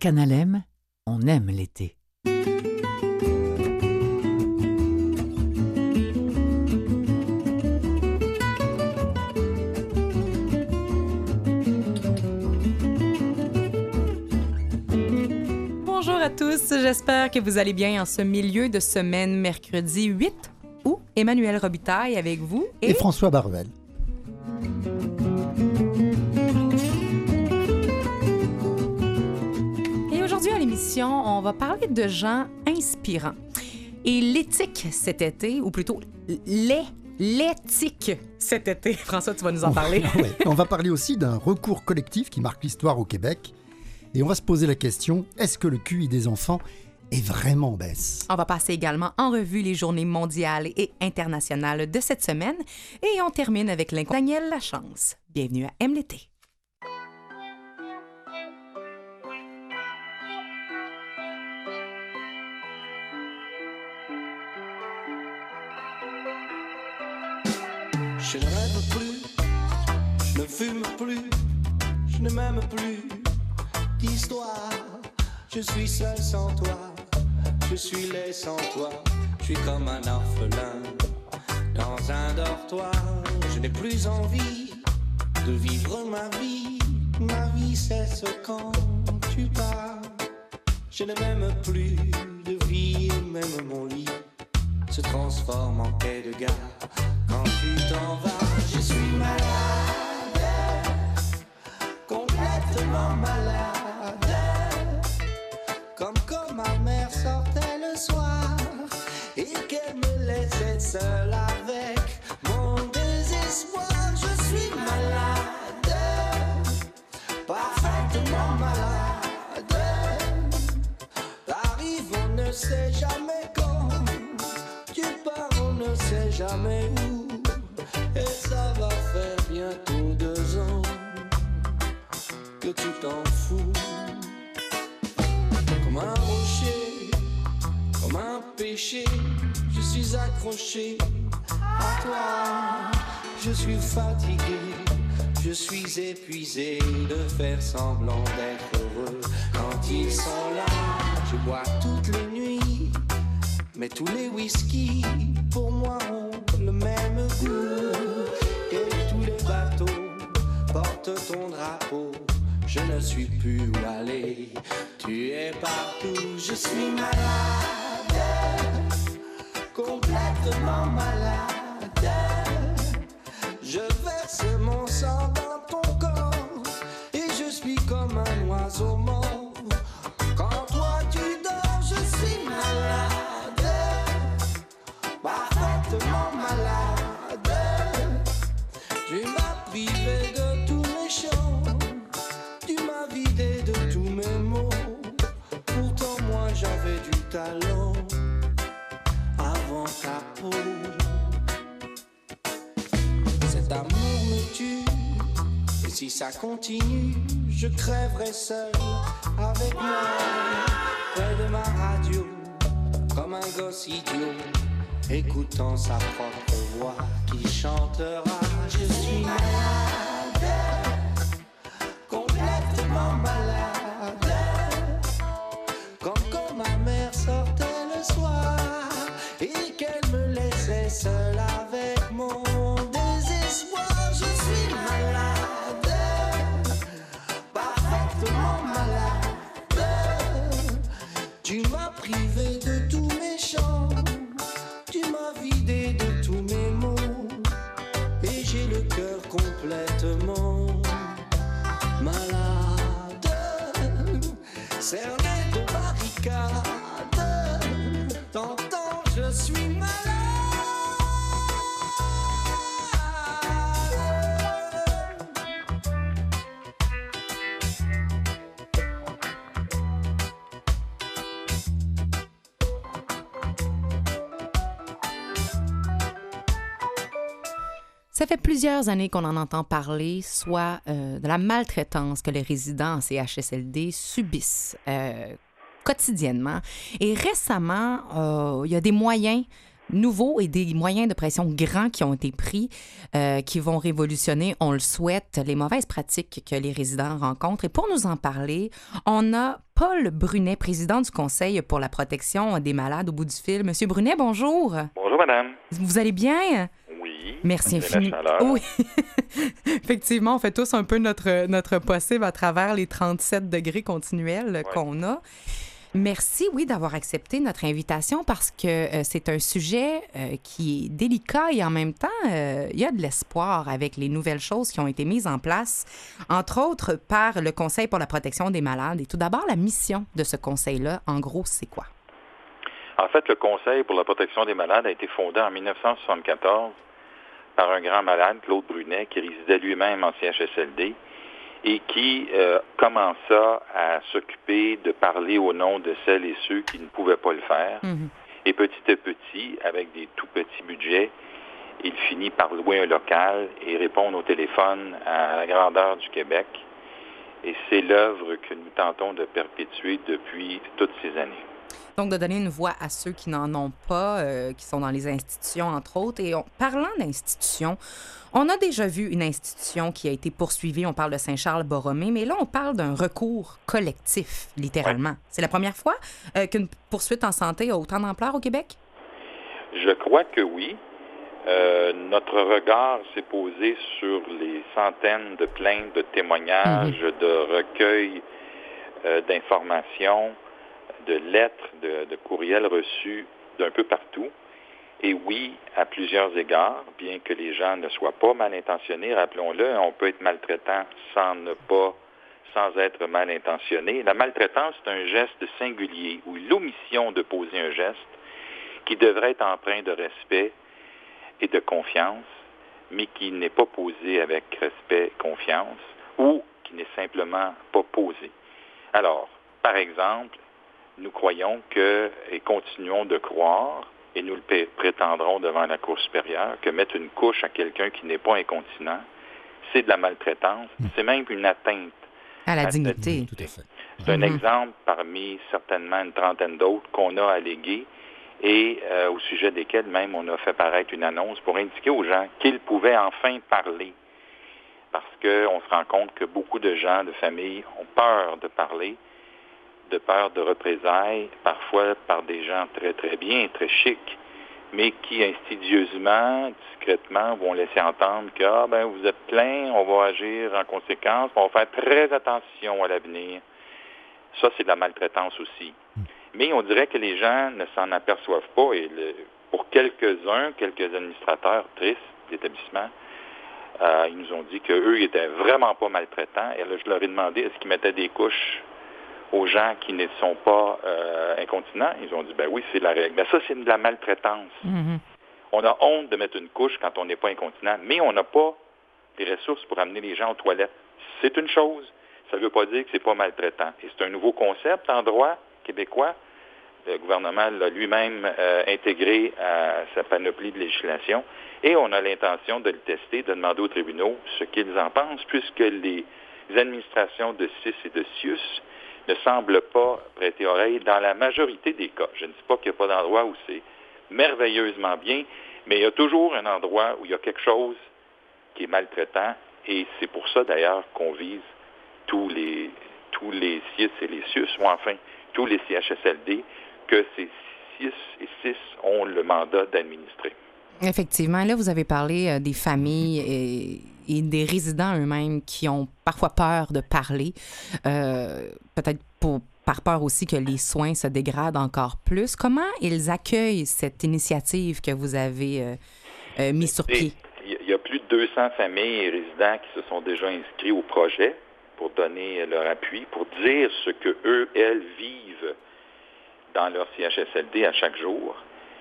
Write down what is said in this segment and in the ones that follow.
Canalem, on aime l'été. Bonjour à tous, j'espère que vous allez bien en ce milieu de semaine, mercredi 8 août. Emmanuel Robitaille avec vous et François Baruel. Et aujourd'hui à l'émission, on va parler de gens inspirants. Et l'éthique cet été, ou plutôt l'éthique cet été. François, tu vas nous en parler. Ouais. On va parler aussi d'un recours collectif qui marque l'histoire au Québec. Et on va se poser la question, est-ce que le QI des enfants est vraiment en baisse? On va passer également en revue les journées mondiales et internationales de cette semaine. Et on termine avec Daniel Lachance. Bienvenue à Aime l'été. Je ne rêve plus, je ne fume plus, je ne m'aime plus d'histoire. Je suis seul sans toi, je suis laid sans toi. Je suis comme un orphelin dans un dortoir. Je n'ai plus envie de vivre ma vie. Ma vie cesse quand tu pars. Je ne m'aime plus de vie, même mon lit se transforme en quai de gare. Quand tu t'en vas, je suis malade, complètement malade. Comme quand ma mère sortait le soir et qu'elle me laissait seule avec mon désespoir. Je suis malade, parfaitement malade. T'arrives, on ne sait jamais quand. Tu pars, on ne sait jamais où. Et ça va faire bientôt 2 ans que tu t'en fous. Comme un rocher, comme un péché, je suis accroché à toi. Je suis fatigué, je suis épuisé de faire semblant d'être heureux. Quand ils sont là, je bois toutes les nuits. Mais tous les whisky, pour moi, ont le même goût. Et tous les bateaux portent ton drapeau. Je ne suis plus où aller. Tu es partout. Je suis malade, complètement malade. Je verse mon sang dans ton corps. Et je suis comme un oiseau mort. Quand toi tu dors, je suis malade. Parfaitement malade. Tu m'as privé de tous mes chants. Tu m'as vidé de tous mes mots. Pourtant moi j'avais du talent avant ta peau. Cet amour me tue. Et si ça continue, je crèverai seul avec moi près de ma radio, comme un gosse idiot, écoutant sa propre voix qui chantera. Je suis malade, complètement malade. Comme quand ma mère sortait le soir et qu'elle me laissait seule avec mon désespoir. Je suis malade, parfaitement malade. Tu m'as privé de tous mes chants. Tu m'as vidé de tous mes mots. Et j'ai le cœur complètement malade. Cerné de barricades. T'entends, je suis malade. Ça fait plusieurs années qu'on en entend parler, soit de la maltraitance que les résidents en CHSLD subissent quotidiennement. Et récemment, il y a des moyens nouveaux et des moyens de pression grands qui ont été pris, qui vont révolutionner, on le souhaite, les mauvaises pratiques que les résidents rencontrent. Et pour nous en parler, on a Paul Brunet, président du Conseil pour la protection des malades au bout du fil. Monsieur Brunet, bonjour. Bonjour, madame. Vous allez bien? Oui. Merci infiniment. Oui. Effectivement, on fait tous un peu notre possible à travers les 37 degrés continuels qu'on a. Merci, oui, d'avoir accepté notre invitation parce que c'est un sujet qui est délicat et en même temps, il y a de l'espoir avec les nouvelles choses qui ont été mises en place, entre autres par le Conseil pour la protection des malades. Et tout d'abord, la mission de ce conseil-là, en gros, c'est quoi? En fait, le Conseil pour la protection des malades a été fondé en 1974 par un grand malade, Claude Brunet, qui résidait lui-même en CHSLD et qui commença à s'occuper de parler au nom de celles et ceux qui ne pouvaient pas le faire. Mm-hmm. Et petit à petit, avec des tout petits budgets, il finit par louer un local et répondre au téléphone à la grandeur du Québec. Et c'est l'œuvre que nous tentons de perpétuer depuis toutes ces années. Donc, de donner une voix à ceux qui n'en ont pas, qui sont dans les institutions, entre autres. Et parlant d'institutions, on a déjà vu une institution qui a été poursuivie. On parle de Saint-Charles-Borromée, mais là, on parle d'un recours collectif, littéralement. Ouais. C'est la première fois qu'une poursuite en santé a autant d'ampleur au Québec? Je crois que oui. Notre regard s'est posé sur les centaines de plaintes, de témoignages, de recueils d'informations, de lettres, de courriels reçus d'un peu partout. Et oui, à plusieurs égards, bien que les gens ne soient pas mal intentionnés, rappelons-le, on peut être maltraitant sans être mal intentionné. La maltraitance, c'est un geste singulier ou l'omission de poser un geste qui devrait être empreint de respect et de confiance, mais qui n'est pas posé avec respect et confiance ou qui n'est simplement pas posé. Alors, par exemple, nous croyons et continuons de croire, et nous le prétendrons devant la Cour supérieure, que mettre une couche à quelqu'un qui n'est pas incontinent, c'est de la maltraitance, c'est même une atteinte à la dignité. Tout à fait. C'est un exemple parmi certainement une trentaine d'autres qu'on a allégués et au sujet desquels même on a fait paraître une annonce pour indiquer aux gens qu'ils pouvaient enfin parler. Parce qu'on se rend compte que beaucoup de gens, de familles, ont peur de parler, de peur de représailles, parfois par des gens très, très bien, très chics, mais qui insidieusement, discrètement, vont laisser entendre que vous êtes plein, on va agir en conséquence, on va faire très attention à l'avenir. Ça, c'est de la maltraitance aussi. Mais on dirait que les gens ne s'en aperçoivent pas, et pour quelques administrateurs tristes d'établissement, ils nous ont dit qu'eux, ils étaient vraiment pas maltraitants, et là, je leur ai demandé, est-ce qu'ils mettaient des couches aux gens qui ne sont pas incontinents? Ils ont dit, oui, c'est la règle. Mais ça, c'est de la maltraitance. Mm-hmm. On a honte de mettre une couche quand on n'est pas incontinent, mais on n'a pas les ressources pour amener les gens aux toilettes. C'est une chose. Ça ne veut pas dire que c'est pas maltraitant. Et c'est un nouveau concept en droit québécois. Le gouvernement l'a lui-même intégré à sa panoplie de législation. Et on a l'intention de le tester, de demander aux tribunaux ce qu'ils en pensent, puisque les administrations de CIS et de CIUS ne semble pas prêter oreille dans la majorité des cas. Je ne dis pas qu'il n'y a pas d'endroit où c'est merveilleusement bien, mais il y a toujours un endroit où il y a quelque chose qui est maltraitant, et c'est pour ça d'ailleurs qu'on vise tous les CIS et les CIUS, ou enfin tous les CHSLD, que ces CIS et CIS ont le mandat d'administrer. Effectivement, là, vous avez parlé des familles et des résidents eux-mêmes qui ont parfois peur de parler, peut-être par peur aussi que les soins se dégradent encore plus. Comment ils accueillent cette initiative que vous avez mise sur pied? Il y a plus de 200 familles et résidents qui se sont déjà inscrits au projet pour donner leur appui, pour dire ce que elles vivent dans leur CHSLD à chaque jour.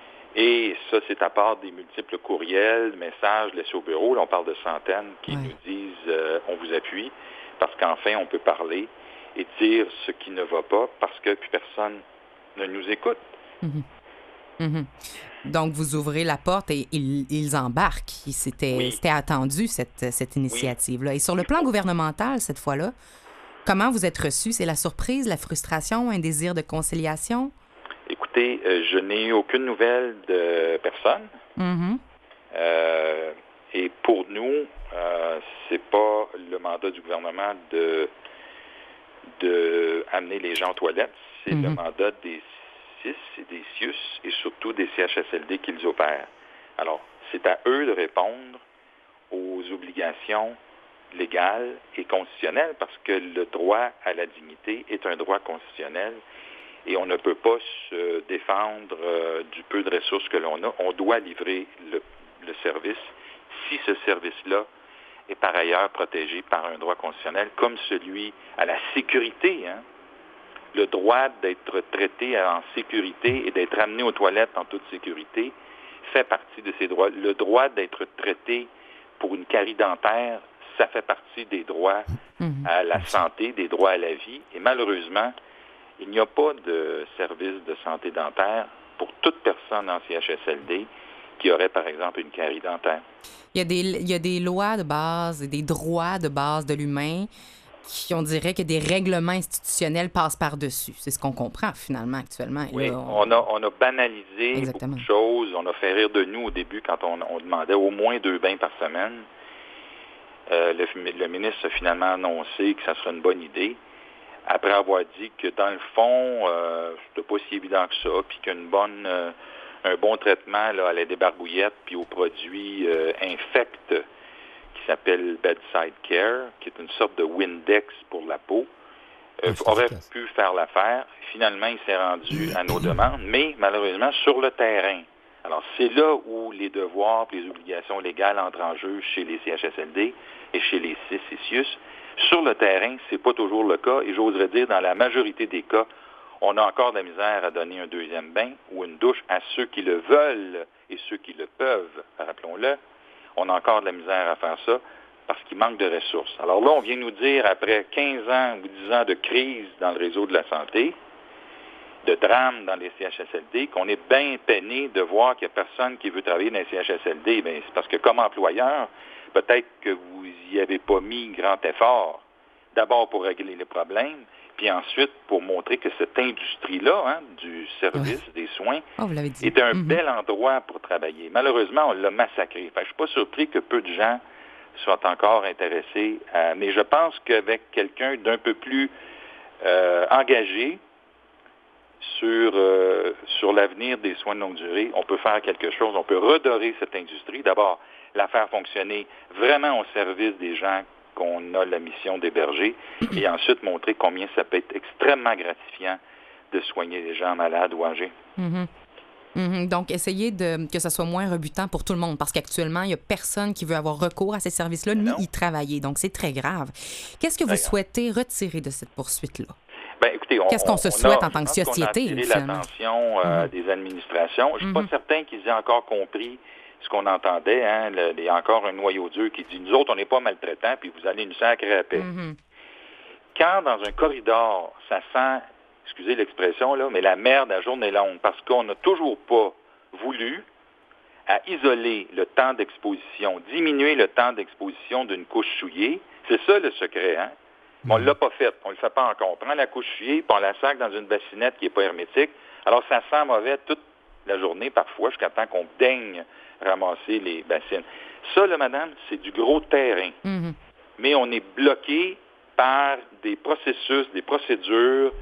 Et ça, c'est à part des multiples courriels, messages laissés au bureau. Là, on parle de centaines qui nous disent on vous appuie, parce qu'enfin, on peut parler et dire ce qui ne va pas, parce que plus personne ne nous écoute. Mm-hmm. Mm-hmm. Donc, vous ouvrez la porte et ils embarquent. C'était attendu, cette initiative-là. Et sur le plan gouvernemental, cette fois-là, comment vous êtes reçus? C'est la surprise, la frustration, un désir de conciliation? Écoutez, je n'ai eu aucune nouvelle de personne. Mm-hmm. Et pour nous, c'est pas le mandat du gouvernement de d'amener les gens aux toilettes. C'est le Mhm. mandat des CIS et des CIUS et surtout des CHSLD qu'ils opèrent. Alors, c'est à eux de répondre aux obligations légales et constitutionnelles parce que le droit à la dignité est un droit constitutionnel et on ne peut pas se défendre du peu de ressources que l'on a. On doit livrer le service si ce service-là est par ailleurs protégé par un droit constitutionnel comme celui à la sécurité, hein? Le droit d'être traité en sécurité et d'être amené aux toilettes en toute sécurité fait partie de ces droits. Le droit d'être traité pour une carie dentaire, ça fait partie des droits à la santé, des droits à la vie. Et malheureusement, il n'y a pas de service de santé dentaire pour toute personne en CHSLD qui aurait, par exemple, une carie dentaire. Il y a des lois de base et des droits de base de l'humain qui, on dirait que des règlements institutionnels passent par-dessus. C'est ce qu'on comprend, finalement, actuellement. Oui, Là, on a banalisé Exactement. beaucoup de choses. On a fait rire de nous au début quand on demandait au moins 2 bains par semaine. Le ministre a finalement annoncé que ça serait une bonne idée, après avoir dit que, dans le fond, c'était pas si évident que ça, puis un bon traitement là, à la débarbouillette puis aux produits infects qui s'appelle Bedside Care, qui est une sorte de Windex pour la peau, aurait pu faire l'affaire. Finalement, il s'est rendu à nos demandes, mais malheureusement sur le terrain. Alors, c'est là où les devoirs et les obligations légales entrent en jeu chez les CHSLD et chez les CIS et CIUS. Sur le terrain, c'est pas toujours le cas, et j'oserais dire, dans la majorité des cas, on a encore de la misère à donner un deuxième bain ou une douche à ceux qui le veulent et ceux qui le peuvent, rappelons-le. On a encore de la misère à faire ça parce qu'il manque de ressources. Alors là, on vient nous dire, après 15 ans ou 10 ans de crise dans le réseau de la santé, de drame dans les CHSLD, qu'on est bien peiné de voir qu'il n'y a personne qui veut travailler dans les CHSLD. Bien, c'est parce que comme employeur, peut-être que vous n'y avez pas mis grand effort, d'abord pour régler les problèmes, puis ensuite pour montrer que cette industrie-là, hein, du service, des soins, vous l'avez dit. est un bel endroit pour travailler. Malheureusement, on l'a massacré. Enfin, je ne suis pas surpris que peu de gens soient encore intéressés, mais je pense qu'avec quelqu'un d'un peu plus engagé sur l'avenir des soins de longue durée, on peut faire quelque chose. On peut redorer cette industrie. D'abord, la faire fonctionner vraiment au service des gens qu'on a la mission d'héberger, et ensuite montrer combien ça peut être extrêmement gratifiant de soigner les gens malades ou âgés. Donc, essayez que ça soit moins rebutant pour tout le monde, parce qu'actuellement, il n'y a personne qui veut avoir recours à ces services-là, ni y travailler. Donc, c'est très grave. Qu'est-ce que vous souhaitez retirer de cette poursuite-là? Bien, écoutez, qu'est-ce qu'on se souhaite en tant que société? On a attiré l'attention des administrations. Je ne suis pas certain qu'ils aient encore compris ce qu'on entendait. Hein, il y a encore un noyau dur qui dit, nous autres, on n'est pas maltraitants, puis vous allez nous sacrer à paix. Quand dans un corridor, ça sent, excusez l'expression, là, mais la merde à journée longue, parce qu'on n'a toujours pas voulu à isoler le temps d'exposition, diminuer le temps d'exposition d'une couche souillée. C'est ça le secret, hein? On ne l'a pas fait, on ne le fait pas encore. On prend la couche souillée, puis on la sac dans une bassinette qui n'est pas hermétique. Alors, ça sent mauvais toute la journée, parfois, jusqu'à temps qu'on daigne ramasser les bassines. Ça, là, madame, c'est du gros terrain. Mais on est bloqué par des processus, des procédures,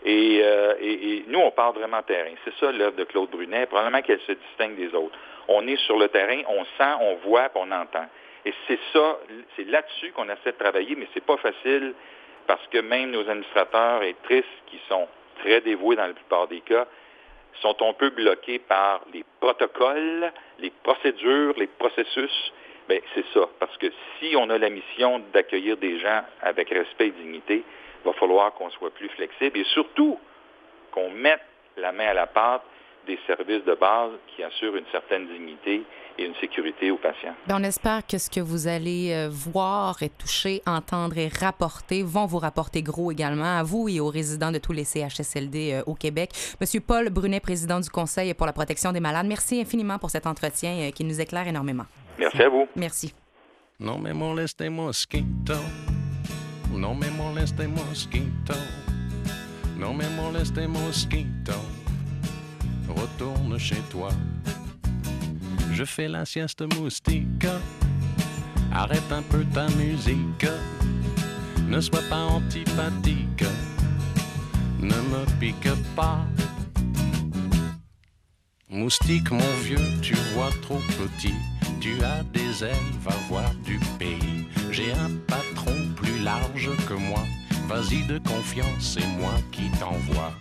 et nous, on parle vraiment terrain. C'est ça l'œuvre de Claude Brunet, probablement qu'elle se distingue des autres. On est sur le terrain, on sent, on voit, puis on entend. Et c'est ça, c'est là-dessus qu'on essaie de travailler, mais c'est pas facile parce que même nos administrateurs et tristes, qui sont très dévoués dans la plupart des cas, sont un peu bloqués par les protocoles, les procédures, les processus. Bien, c'est ça, parce que si on a la mission d'accueillir des gens avec respect et dignité, il va falloir qu'on soit plus flexible et surtout qu'on mette la main à la pâte des services de base qui assurent une certaine dignité et une sécurité aux patients. On espère que ce que vous allez voir et toucher, entendre et rapporter vont vous rapporter gros également à vous et aux résidents de tous les CHSLD au Québec. Monsieur Paul Brunet, président du Conseil pour la protection des malades, merci infiniment pour cet entretien qui nous éclaire énormément. Merci à vous. Merci. No me moleste mosquito, no me moleste mosquito, no me moleste mosquito, retourne chez toi. Je fais la sieste moustique, arrête un peu ta musique, Ne sois pas antipathique, ne me pique pas. Moustique, mon vieux, tu vois trop petit. Tu as des ailes, va voir du pays. J'ai un patron plus large que moi. Vas-y de confiance, c'est moi qui t'envoie.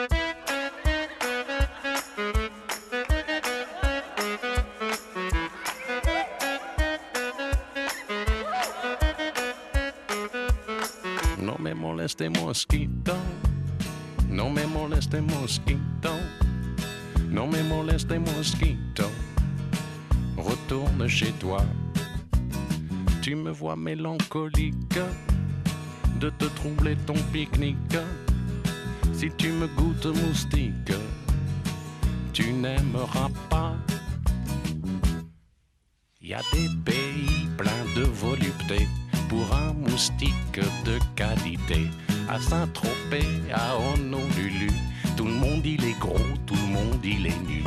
No me moleste mosquito. No me moleste mosquito. Non mais moleste mosquito, retourne chez toi. Tu me vois mélancolique de te troubler ton pique-nique. Si tu me goûtes moustique, tu n'aimeras pas. Y a des pays pleins de volupté pour un moustique de qualité. À Saint-Tropez, à Honolulu, tout le monde il est gros, tout le monde il est nu.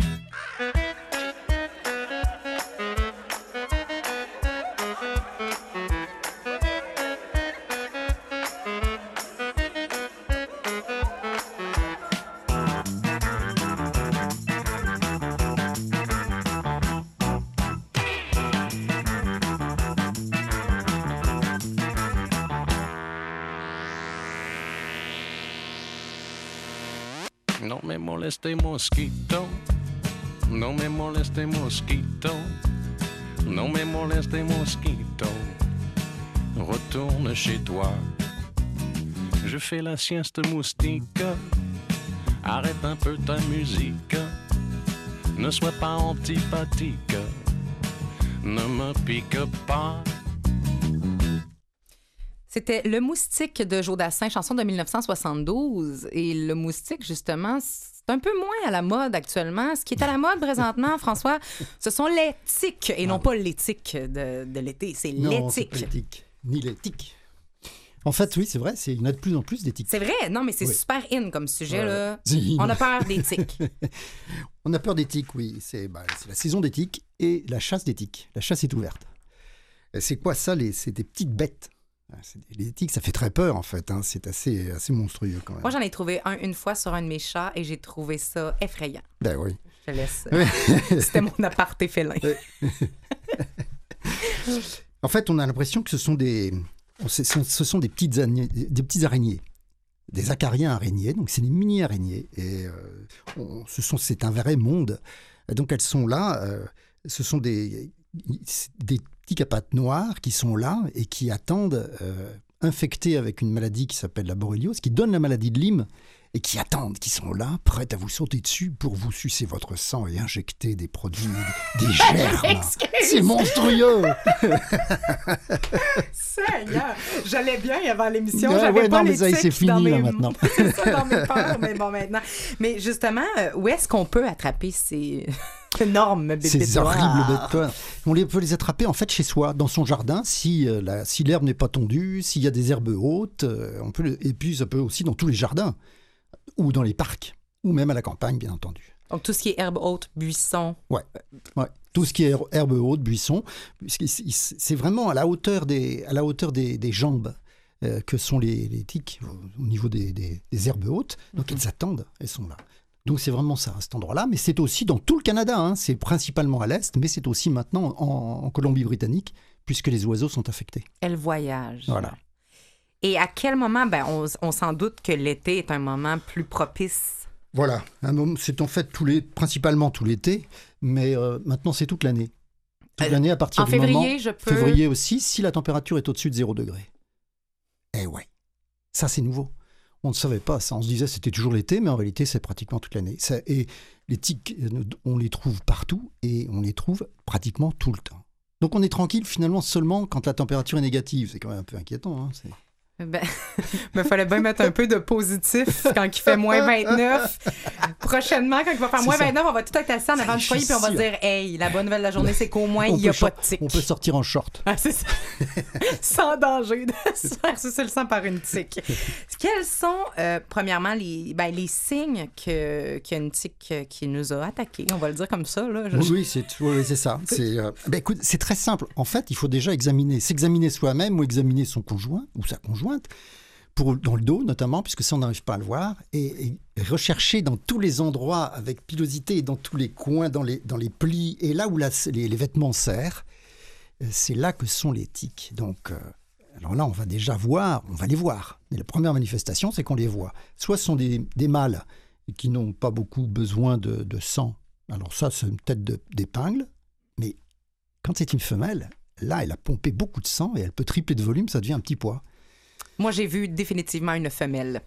No me moleste mosquito, no me moleste mosquito, no me moleste mosquito, retourne chez toi. Je fais la sieste moustique, arrête un peu ta musique, ne sois pas antipathique, ne me pique pas. C'était Le Moustique de Joe Dassin, chanson de 1972. Et le moustique, justement, c'est un peu moins à la mode actuellement. Ce qui est à la mode présentement, François, ce sont les tiques et non pas l'éthique de l'été. C'est Non, c'est l'éthique. pas l'éthique, ni l'éthique. En fait, oui, c'est vrai, il y en a de plus en plus d'éthiques. C'est vrai, non, mais c'est Oui. super in comme sujet. Là. Si. On a peur des tiques. On a peur des tiques, oui. C'est la saison des tiques et la chasse des tiques. La chasse est ouverte. Et c'est quoi ça? C'est des petites bêtes. Les tiques, ça fait très peur, en fait. Hein. C'est assez monstrueux, quand même. Moi, j'en ai trouvé un une fois sur un de mes chats et j'ai trouvé ça effrayant. Ben oui. Je te laisse. C'était mon aparté félin. En fait, on a l'impression que ce sont des petites araignées. Des acariens araignées, donc c'est des mini-araignées. Et c'est un vrai monde. Et donc elles sont là, ce sont des petits capates noirs qui sont là et qui attendent, infectés avec une maladie qui s'appelle la borréliose, qui donne la maladie de Lyme, et qui attendent, qui sont là, prêtes à vous sauter dessus pour vous sucer votre sang et injecter des produits, des germes. C'est monstrueux! Seigneur, j'allais bien avant l'émission, Ouais, j'avais ouais, pas non, mais les ça, tics c'est fini, dans mes... là, maintenant. C'est ça, dans mes peurs, mais bon, maintenant. Mais justement, où est-ce qu'on peut attraper ces énormes bébés Ces horribles bêtes noires. On peut les attraper en fait chez soi, dans son jardin, si l'herbe n'est pas tondue, s'il y a des herbes hautes, et puis ça peut aussi dans tous les jardins, ou dans les parcs, ou même à la campagne, bien entendu. Donc tout ce qui est herbe haute, buisson. Ouais. Tout ce qui est herbe haute, buisson, c'est vraiment à la hauteur des jambes que sont les tiques, au niveau des herbes hautes. Donc elles attendent, elles sont là. Donc c'est vraiment ça, à cet endroit-là. Mais c'est aussi dans tout le Canada, hein. C'est principalement à l'est, mais c'est aussi maintenant en Colombie-Britannique, puisque les oiseaux sont affectés. Elles voyagent. Voilà. Et à quel moment, on s'en doute que l'été est un moment plus propice. Voilà, c'est en fait principalement tout l'été, mais maintenant c'est toute l'année. Toute l'année à partir en du février, moment... je peux... Février aussi, si la température est au-dessus de 0 degré. Eh ouais, ça c'est nouveau. On ne savait pas ça, on se disait c'était toujours l'été, mais en réalité c'est pratiquement toute l'année. Et les tiques, on les trouve partout et on les trouve pratiquement tout le temps. Donc on est tranquille finalement seulement quand la température est négative. C'est quand même un peu inquiétant. Hein, il fallait bien mettre un peu de positif quand il fait moins 29. Prochainement, quand il va faire moins 29, on va tout être assis en avant du foyer puis on va se dire hey, la bonne nouvelle de la journée, c'est qu'au moins, il n'y a pas de tique. On peut sortir en short. Ah, c'est ça. Sans danger de se faire sucer le sang par une tique. Quels sont, premièrement, les signes qu'il y a une tique qui nous a attaqués? On va le dire comme ça. Là. Oui, c'est ça. Écoute, c'est très simple. En fait, il faut déjà s'examiner soi-même ou examiner son conjoint ou sa conjointe. jointe, dans le dos notamment, puisque ça on n'arrive pas à le voir, et rechercher dans tous les endroits avec pilosité, et dans tous les coins, dans les plis, et là où les vêtements serrent, c'est là que sont les tiques. Donc, alors là, on va déjà voir, on va les voir. Et la première manifestation, c'est qu'on les voit. Soit ce sont des mâles qui n'ont pas beaucoup besoin de sang. Alors ça, c'est une tête d'épingle, mais quand c'est une femelle, là, elle a pompé beaucoup de sang et elle peut tripler de volume, ça devient un petit pois. Moi, j'ai vu définitivement une femelle.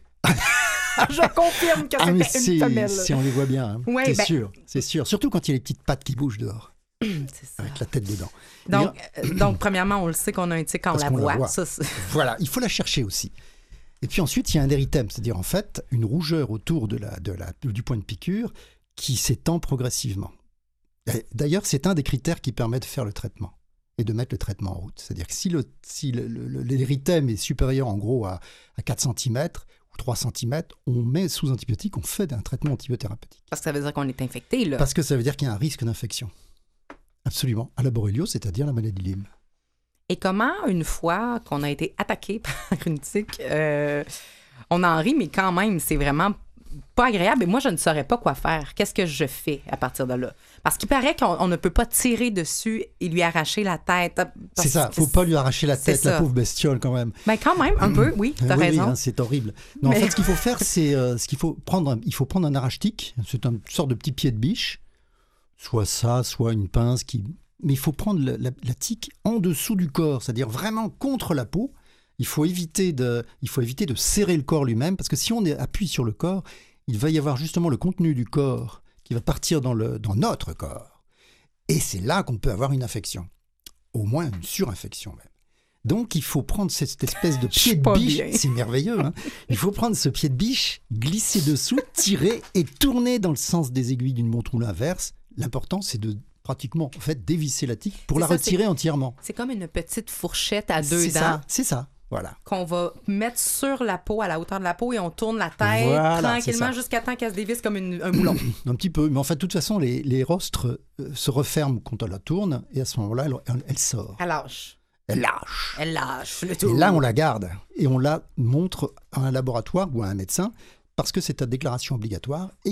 Je confirme que c'était une femelle. Si on les voit bien, hein. Ouais, c'est sûr. Surtout quand il y a les petites pattes qui bougent dehors. C'est ça. Avec la tête dedans. Donc, premièrement, on le sait qu'on a un tic, on la voit. Ça, voilà, il faut la chercher aussi. Et puis ensuite, il y a un érythème, c'est-à-dire en fait une rougeur autour du point de piqûre qui s'étend progressivement. D'ailleurs, c'est un des critères qui permet de faire le traitement et de mettre le traitement en route. C'est-à-dire que si l'érythème est supérieur en gros à 4 cm ou 3 cm, on met sous antibiotique, on fait un traitement antibiothérapeutique. Parce que ça veut dire qu'on est infecté, là. Parce que ça veut dire qu'il y a un risque d'infection. Absolument. À la borréliose, c'est-à-dire la maladie de Lyme. Et comment, une fois qu'on a été attaqué par une tique, on en rit, mais quand même, c'est vraiment pas agréable. Et moi, je ne saurais pas quoi faire. Qu'est-ce que je fais à partir de là? Parce qu'il paraît qu'on ne peut pas tirer dessus et lui arracher la tête. C'est ça, il ne faut pas lui arracher la tête, la pauvre bestiole quand même. Mais quand même, un peu, oui, tu as raison. Oui, hein, c'est horrible. Non, en fait, ce qu'il faut faire, c'est il faut prendre un arrache-tique. C'est une sorte de petit pied de biche. Soit ça, soit une pince Mais il faut prendre la tique en dessous du corps, c'est-à-dire vraiment contre la peau. Il faut éviter de serrer le corps lui-même, parce que si on appuie sur le corps, il va y avoir justement le contenu du corps qui va partir dans notre corps. Et c'est là qu'on peut avoir une infection, au moins une surinfection même. Donc il faut prendre cette espèce de pied de biche, c'est merveilleux, hein. Il faut prendre ce pied de biche, glisser dessous, tirer et tourner dans le sens des aiguilles d'une montre ou l'inverse. L'important, c'est de pratiquement en fait dévisser la tique pour la retirer entièrement. C'est comme une petite fourchette à 2 dents. C'est ça, voilà. Qu'on va mettre sur la peau, à la hauteur de la peau, et on tourne la tête tranquillement jusqu'à temps qu'elle se dévisse comme un moulon. Un petit peu, mais en fait, de toute façon, les rostres se referment quand on la tourne, et à ce moment-là, elle sort. Elle lâche. Elle lâche. Elle lâche le tout. Et là, on la garde, et on la montre à un laboratoire ou à un médecin, parce que c'est à déclaration obligatoire, et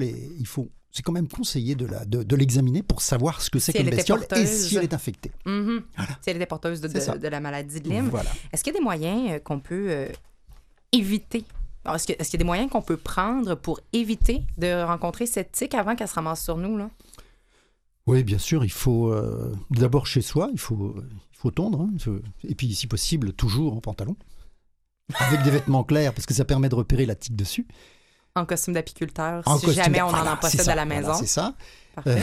c'est quand même conseillé de l'examiner pour savoir ce que c'est comme bestiole et si elle est infectée. Mm-hmm. Voilà. Si elle était porteuse de la maladie de Lyme. Voilà. Est-ce qu'il y a des moyens qu'on peut éviter? Alors, est-ce qu'il y a des moyens qu'on peut prendre pour éviter de rencontrer cette tique avant qu'elle se ramasse sur nous, là? Oui, bien sûr. Il faut d'abord chez soi, il faut tondre. Hein, et puis, si possible, toujours en pantalon. Avec des vêtements clairs, parce que ça permet de repérer la tique dessus. En costume d'apiculteur, si jamais on en possède à la maison. Voilà, c'est ça. Parfait.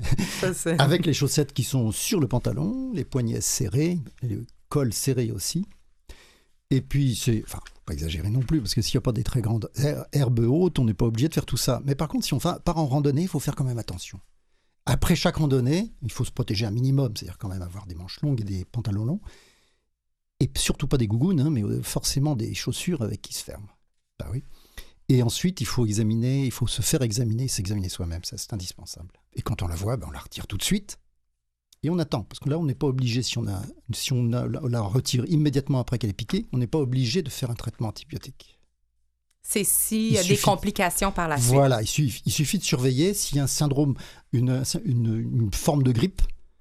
Avec les chaussettes qui sont sur le pantalon, les poignets serrés, le col serré aussi. Et puis, faut pas exagérer non plus, parce que s'il n'y a pas des très grandes herbes hautes, on n'est pas obligé de faire tout ça. Mais par contre, si on part en randonnée, il faut faire quand même attention. Après chaque randonnée, il faut se protéger un minimum, c'est-à-dire quand même avoir des manches longues et des pantalons longs. Et surtout pas des gougounes, hein, mais forcément des chaussures avec qui se ferment. Bah oui. Et ensuite, il faut se faire examiner, s'examiner soi-même, ça c'est indispensable. Et quand on la voit, on la retire tout de suite et on attend. Parce que là, on n'est pas obligé, si on la retire immédiatement après qu'elle est piquée, on n'est pas obligé de faire un traitement antibiotique. C'est s'il y a des complications par la suite. Voilà, il suffit de surveiller s'il y a un syndrome, une forme de grippe.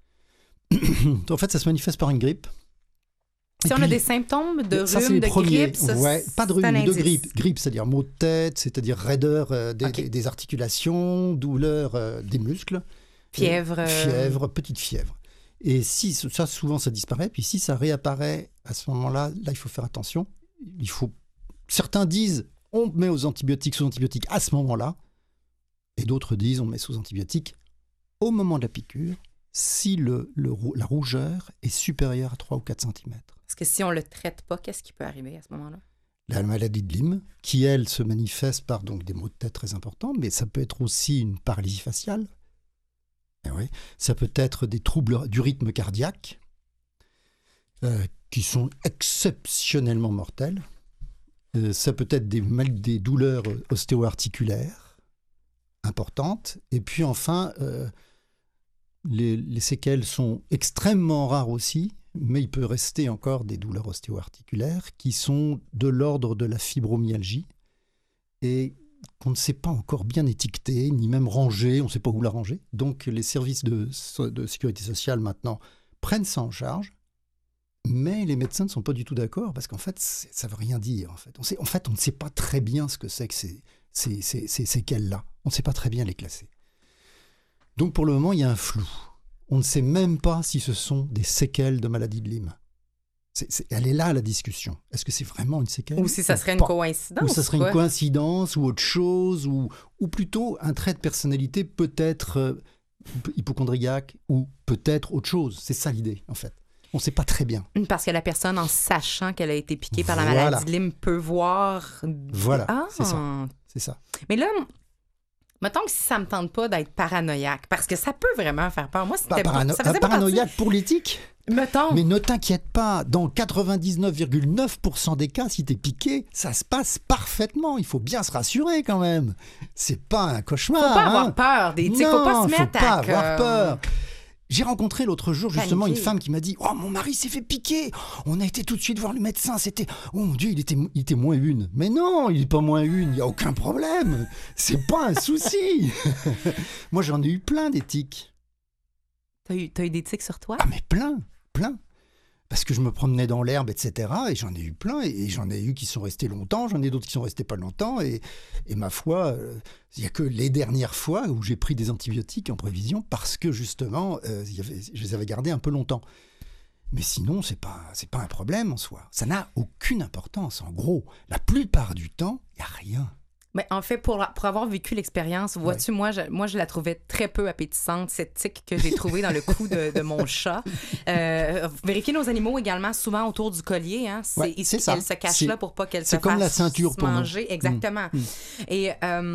En fait, ça se manifeste par une grippe. Si on a des symptômes de rhume, de grippe, pas de rhume, mais de grippe, c'est-à-dire maux de tête, c'est-à-dire raideur des articulations, douleur des muscles. Fièvre. Petite fièvre. Et si ça, souvent, ça disparaît. Puis si ça réapparaît, à ce moment-là, il faut faire attention. Certains disent, on met sous antibiotiques à ce moment-là. Et d'autres disent, on met sous antibiotiques au moment de la piqûre, si la rougeur est supérieure à 3 ou 4 cm. Parce que si on ne le traite pas, qu'est-ce qui peut arriver à ce moment-là? La maladie de Lyme, qui, elle, se manifeste par donc, des maux de tête très importants, mais ça peut être aussi une paralysie faciale. Et oui, ça peut être des troubles du rythme cardiaque, qui sont exceptionnellement mortels. Ça peut être des douleurs ostéo-articulaires importantes. Et puis enfin... Les séquelles sont extrêmement rares aussi, mais il peut rester encore des douleurs ostéo-articulaires qui sont de l'ordre de la fibromyalgie et qu'on ne sait pas encore bien étiqueter, ni même ranger, on ne sait pas où la ranger. Donc les services de sécurité sociale maintenant prennent ça en charge, mais les médecins ne sont pas du tout d'accord parce qu'en fait, ça ne veut rien dire. En fait, on ne sait pas très bien ce que c'est que ces séquelles-là. On ne sait pas très bien les classer. Donc pour le moment, il y a un flou. On ne sait même pas si ce sont des séquelles de maladie de Lyme. Elle est là, la discussion. Est-ce que c'est vraiment une séquelle? Ou si ça serait une coïncidence? Ou ça serait une coïncidence, ou autre chose, ou plutôt un trait de personnalité peut-être hypocondriaque, ou peut-être autre chose. C'est ça l'idée, en fait. On ne sait pas très bien. Parce que la personne, en sachant qu'elle a été piquée par la Voilà. maladie de Lyme, peut voir... Voilà, Ah! c'est ça. Mais là, mettons que si ça me tente pas d'être paranoïaque, parce que ça peut vraiment faire peur. Moi, c'était ça faisait pas paranoïaque pour l'éthique. Mettons. Mais ne t'inquiète pas, dans 99,9% des cas, si t'es piqué, ça se passe parfaitement. Il faut bien se rassurer quand même. C'est pas un cauchemar. Faut pas avoir peur. Faut pas se mettre faut pas avoir peur. J'ai rencontré l'autre jour justement une femme qui m'a dit « Oh, mon mari s'est fait piquer. On a été tout de suite voir le médecin. C'était... Oh mon Dieu, il était moins une. » Mais non, il n'est pas moins une. Il n'y a aucun problème. C'est pas un souci. Moi, j'en ai eu plein des tics. T'as eu des tics sur toi? Ah, mais plein. Parce que je me promenais dans l'herbe, etc. Et j'en ai eu plein. Et j'en ai eu qui sont restés longtemps. J'en ai d'autres qui sont restés pas longtemps. Et ma foi, il n'y a que les dernières fois où j'ai pris des antibiotiques en prévision parce que justement, je les avais gardés un peu longtemps. Mais sinon, c'est pas un problème en soi. Ça n'a aucune importance. En gros, la plupart du temps, il n'y a rien. Mais en fait, pour avoir vécu l'expérience, vois-tu, moi, je la trouvais très peu appétissante, cette tique que j'ai trouvée dans le cou de mon chat. Vérifiez nos animaux également, souvent autour du collier. Hein. C'est ça. Elle se cache là pour pas qu'elle se fasse comme la ceinture pour manger. Exactement. Et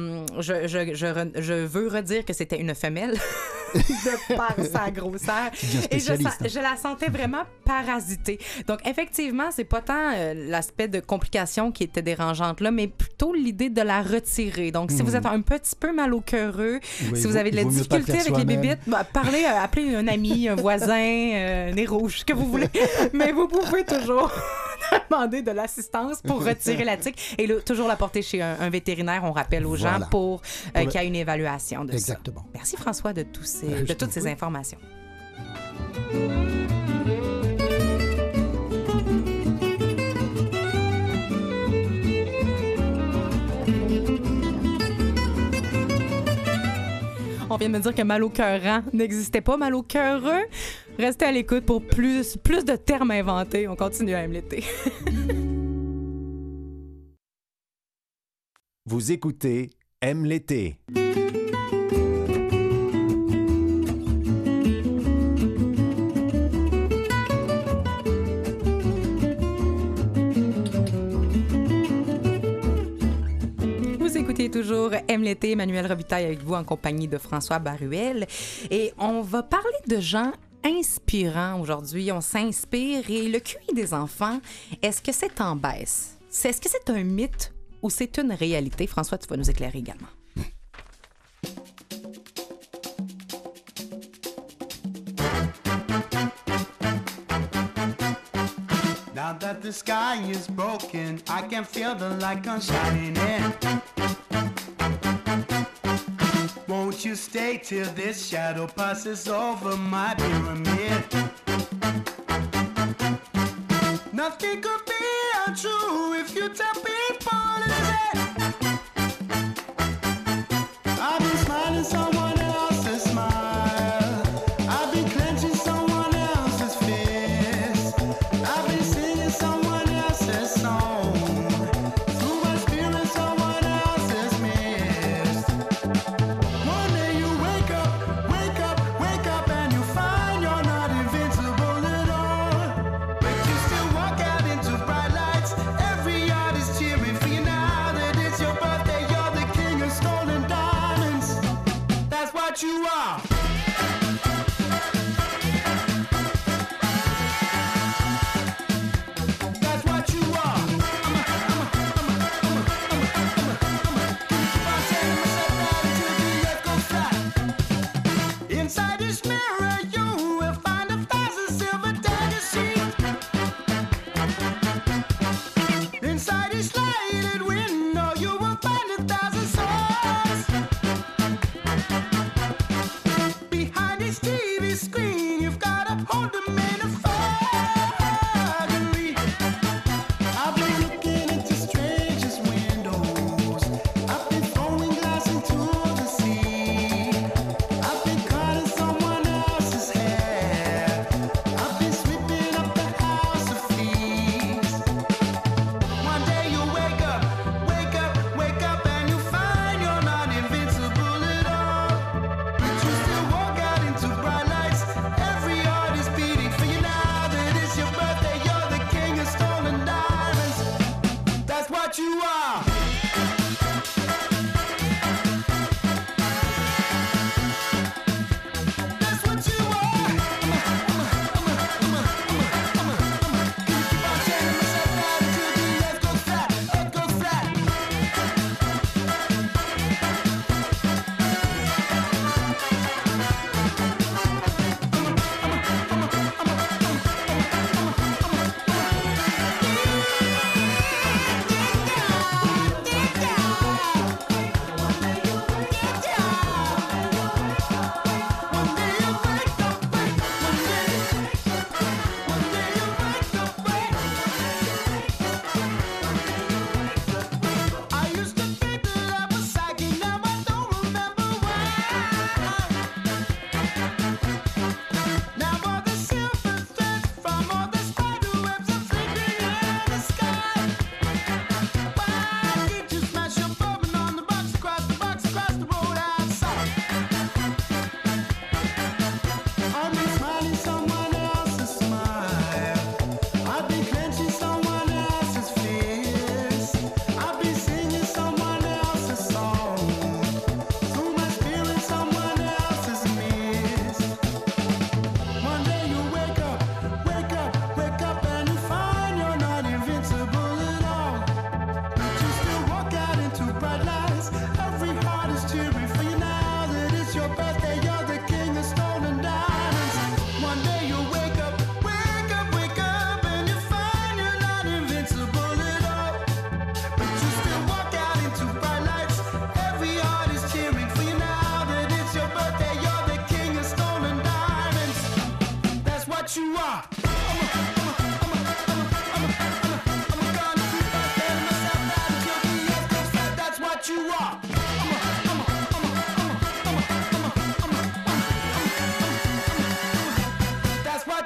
je veux redire que c'était une femelle de par sa grosseur. Et je la sentais vraiment parasitée. Donc, effectivement, c'est pas tant l'aspect de complication qui était dérangeante là, mais plutôt l'idée de la retirer. Donc, si vous êtes un petit peu mal au cœureux, si vous avez de la difficulté avec les bébites, appelez un ami, un voisin, nez rouge, ce que vous voulez. Mais vous pouvez toujours demander de l'assistance pour retirer la tique et toujours la porter chez un vétérinaire, on rappelle aux gens, pour qu'il y ait une évaluation de ça. Merci François de toutes ces informations. On vient de me dire que mal au cœurant n'existait pas. Mal au cœureux, restez à l'écoute pour plus de termes inventés. On continue à aimer l'été. Vous écoutez Aime l'été. Toujours Aime l'été, Emmanuel Robitaille avec vous en compagnie de François Baruel. Et on va parler de gens inspirants aujourd'hui. On s'inspire et le QI des enfants, est-ce que c'est en baisse? Est-ce que c'est un mythe ou c'est une réalité? François, tu vas nous éclairer également. Now that the sky is broken, I can feel the light come shining in. Won't you stay till this shadow passes over my pyramid? Nothing could be untrue if you tell people it. I've been smiling someone else's smile. I've been clenching someone else's fist. I've been singing someone else's song. Through my spirit, someone else's mist. One day you wake up, and you find you're not invincible at all. But you still walk out into bright lights. Every yard is cheering for you now that it's your birthday. You're the king of stolen diamonds. That's what you are. That's what you are. Keep on saying myself right until the earth goes flat. Inside this mirror, you will find 1,000 silver daggers. See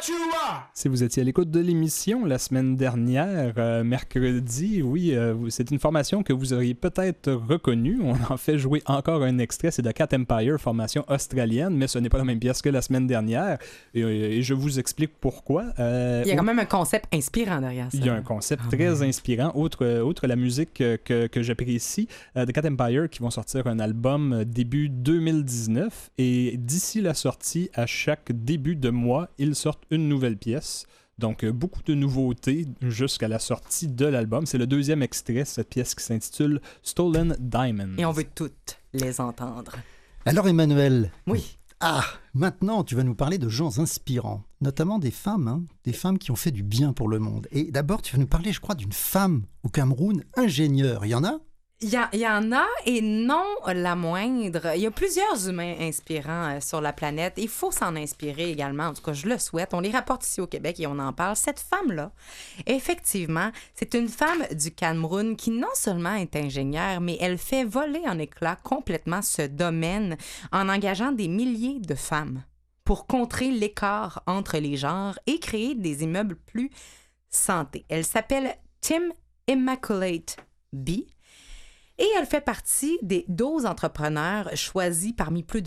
what you are. Si vous étiez à l'écoute de l'émission la semaine dernière, mercredi, oui, c'est une formation que vous auriez peut-être reconnue. On en fait jouer encore un extrait, c'est de Cat Empire, formation australienne, mais ce n'est pas la même pièce que la semaine dernière. Et je vous explique pourquoi. Il y a quand même un concept inspirant derrière ça. Il y a un concept très inspirant, outre la musique que j'apprécie, de Cat Empire, qui vont sortir un album début 2019. Et d'ici la sortie, à chaque début de mois, ils sortent une nouvelle pièce. Donc, beaucoup de nouveautés jusqu'à la sortie de l'album. C'est le deuxième extrait, cette pièce qui s'intitule Stolen Diamonds. Et on veut toutes les entendre. Alors Emmanuel, Oui. maintenant tu vas nous parler de gens inspirants, notamment des femmes qui ont fait du bien pour le monde. Et d'abord tu vas nous parler, je crois, d'une femme au Cameroun, ingénieure. Il y en a ? Il y en a, et non la moindre. Il y a plusieurs humains inspirants sur la planète. Il faut s'en inspirer également. En tout cas, je le souhaite. On les rapporte ici au Québec et on en parle. Cette femme-là, effectivement, c'est une femme du Cameroun qui non seulement est ingénieure, mais elle fait voler en éclats complètement ce domaine en engageant des milliers de femmes pour contrer l'écart entre les genres et créer des immeubles plus santé. Elle s'appelle Tim Immaculate B. Et elle fait partie des 12 entrepreneurs choisis parmi plus de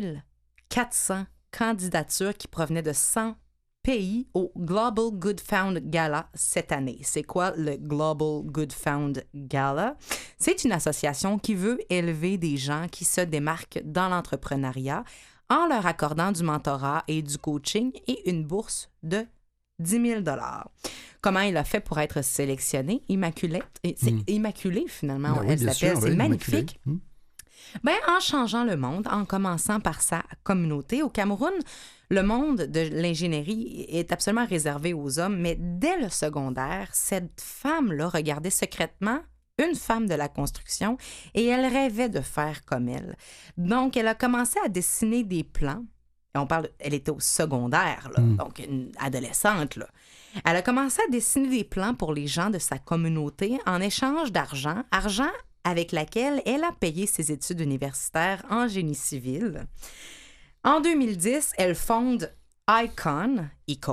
2400 candidatures qui provenaient de 100 pays au Global Good Found Gala cette année. C'est quoi le Global Good Found Gala? C'est une association qui veut élever des gens qui se démarquent dans l'entrepreneuriat en leur accordant du mentorat et du coaching et une bourse de 10 000 $. Comment il a fait pour être sélectionné? Immaculate. C'est Immaculée, finalement, Ben oui, elle bien s'appelle. sûr, C'est oui, magnifique. Immaculée. Ben, en changeant le monde, en commençant par sa communauté. Au Cameroun, le monde de l'ingénierie est absolument réservé aux hommes, mais dès le secondaire, cette femme-là regardait secrètement une femme de la construction et elle rêvait de faire comme elle. Donc, elle a commencé à dessiner des plans. Et on parle, elle était au secondaire, là, donc une adolescente, là. Elle a commencé à dessiner des plans pour les gens de sa communauté en échange d'argent, argent avec laquelle elle a payé ses études universitaires en génie civil. En 2010, elle fonde Icone,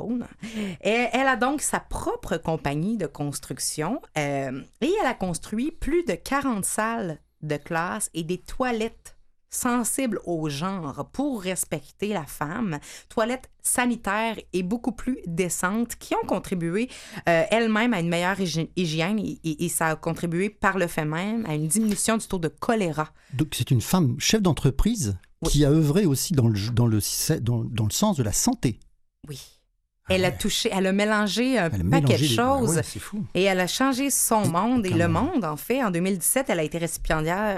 et elle a donc sa propre compagnie de construction et elle a construit plus de 40 salles de classe et des toilettes sensibles au genre pour respecter la femme, toilettes sanitaires et beaucoup plus décentes qui ont contribué elles-mêmes à une meilleure hygiène et ça a contribué par le fait même à une diminution du taux de choléra. Donc c'est une femme chef d'entreprise qui a œuvré aussi dans le sens de la santé. Oui. Elle a touché, elle a mélangé un paquet de choses. Ouais, c'est fou. Et elle a changé son monde et le monde, en fait. En 2017, elle a été récipiendaire,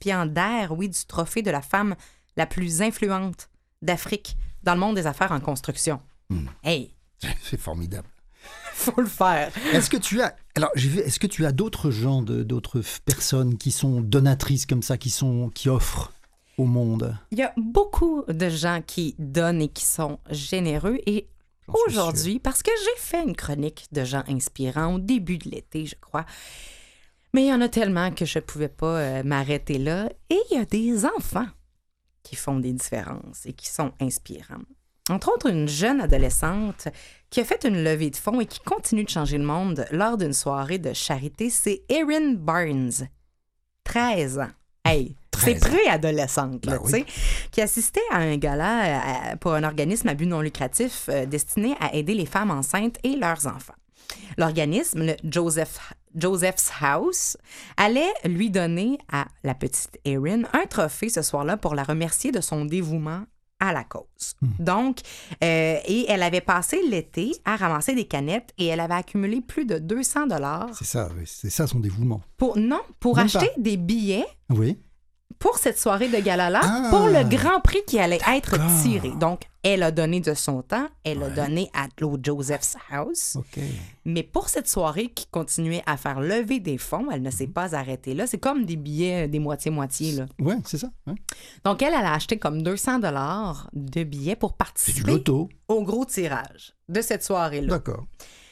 du trophée de la femme la plus influente d'Afrique dans le monde des affaires en construction. Hey! C'est formidable. Faut le faire. Est-ce que tu as d'autres gens, d'autres personnes qui sont donatrices comme ça, qui offrent au monde? Il y a beaucoup de gens qui donnent et qui sont généreux et aujourd'hui, parce que j'ai fait une chronique de gens inspirants au début de l'été, je crois. Mais il y en a tellement que je ne pouvais pas m'arrêter là. Et il y a des enfants qui font des différences et qui sont inspirants. Entre autres, une jeune adolescente qui a fait une levée de fonds et qui continue de changer le monde lors d'une soirée de charité, c'est Erin Barnes, 13 ans. Hey, c'est préadolescente, là, tu sais, qui assistait à un gala pour un organisme à but non lucratif destiné à aider les femmes enceintes et leurs enfants. L'organisme, le Joseph's House, allait lui donner à la petite Erin un trophée ce soir-là pour la remercier de son dévouement à la cause. Donc, et elle avait passé l'été à ramasser des canettes et elle avait accumulé plus de 200 $. C'est ça son dévouement. Pour acheter des billets. Oui. Pour cette soirée de gala-là, pour le grand prix qui allait être tiré. Donc, elle a donné de son temps, elle a donné au Joseph's House. Mais pour cette soirée qui continuait à faire lever des fonds, elle ne s'est pas arrêtée là. C'est comme des billets, des moitié-moitié. Oui, c'est ça. Ouais. Donc, elle a acheté comme 200 $ de billets pour participer du loto. Au gros tirage de cette soirée-là. D'accord.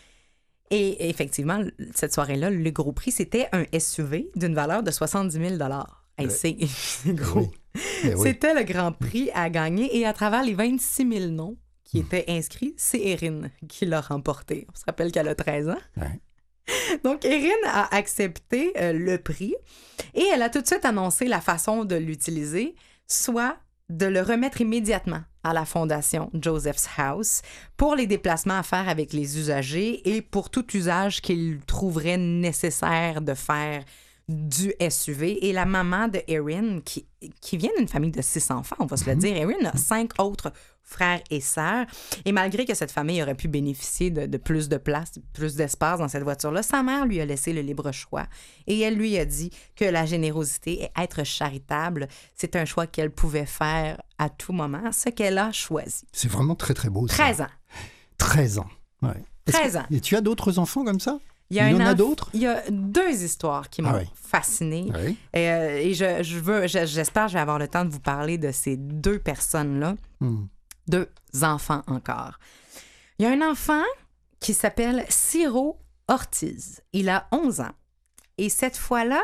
Et effectivement, cette soirée-là, le gros prix, c'était un SUV d'une valeur de 70 000 $. Hey, c'est gros. C'était le grand prix à gagner et à travers les 26 000 noms qui était inscrit, c'est Erin qui l'a remporté. On se rappelle qu'elle a 13 ans. Ouais. Donc, Erin a accepté le prix et elle a tout de suite annoncé la façon de l'utiliser, soit de le remettre immédiatement à la fondation Joseph's House pour les déplacements à faire avec les usagers et pour tout usage qu'il trouverait nécessaire de faire du SUV. Et la maman de Erin, qui vient d'une famille de 6 enfants, on va se le dire, Erin a 5 autres frères et sœurs. Et malgré que cette famille aurait pu bénéficier de plus de place, plus d'espace dans cette voiture-là, sa mère lui a laissé le libre choix. Et elle lui a dit que la générosité et être charitable, c'est un choix qu'elle pouvait faire à tout moment, ce qu'elle a choisi. C'est vraiment très, très beau. 13 ans. 13 ans. Ouais. 13 ans. Et tu as d'autres enfants comme ça? Il y en a d'autres? Il y a 2 histoires qui m'ont fascinée. Oui. Et j'espère que je vais avoir le temps de vous parler de ces 2 personnes-là. 2 enfants encore. Il y a un enfant qui s'appelle Ciro Ortiz. Il a 11 ans. Et cette fois-là,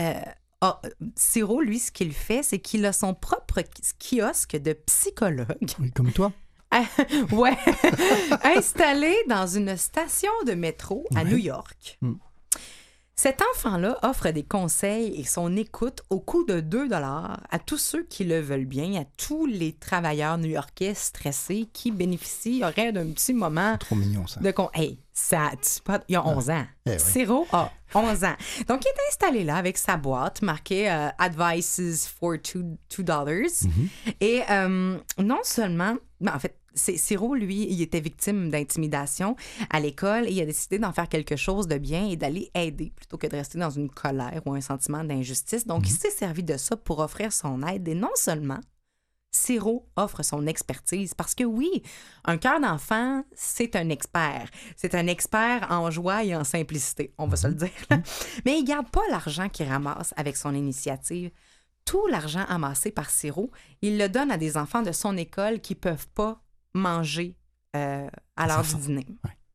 Ciro, lui, ce qu'il fait, c'est qu'il a son propre kiosque de psychologue. Oui, comme toi. Ouais, installé dans une station de métro à New York. Cet enfant-là offre des conseils et son écoute au coût de 2 $ à tous ceux qui le veulent bien, à tous les travailleurs new-yorkais stressés qui bénéficieraient d'un petit moment. Trop mignon, ça. Hey, il a 11 ans. Ciro a 11 ans. Donc, il est installé là avec sa boîte marquée Advices for $2. Et non seulement, en fait, Ciro, lui, il était victime d'intimidation à l'école et il a décidé d'en faire quelque chose de bien et d'aller aider plutôt que de rester dans une colère ou un sentiment d'injustice. Donc, il s'est servi de ça pour offrir son aide. Et non seulement, Ciro offre son expertise parce que oui, un cœur d'enfant, c'est un expert. C'est un expert en joie et en simplicité, on va se le dire. Mais il ne garde pas l'argent qu'il ramasse avec son initiative. Tout l'argent amassé par Ciro, il le donne à des enfants de son école qui ne peuvent pas manger à l'heure du dîner.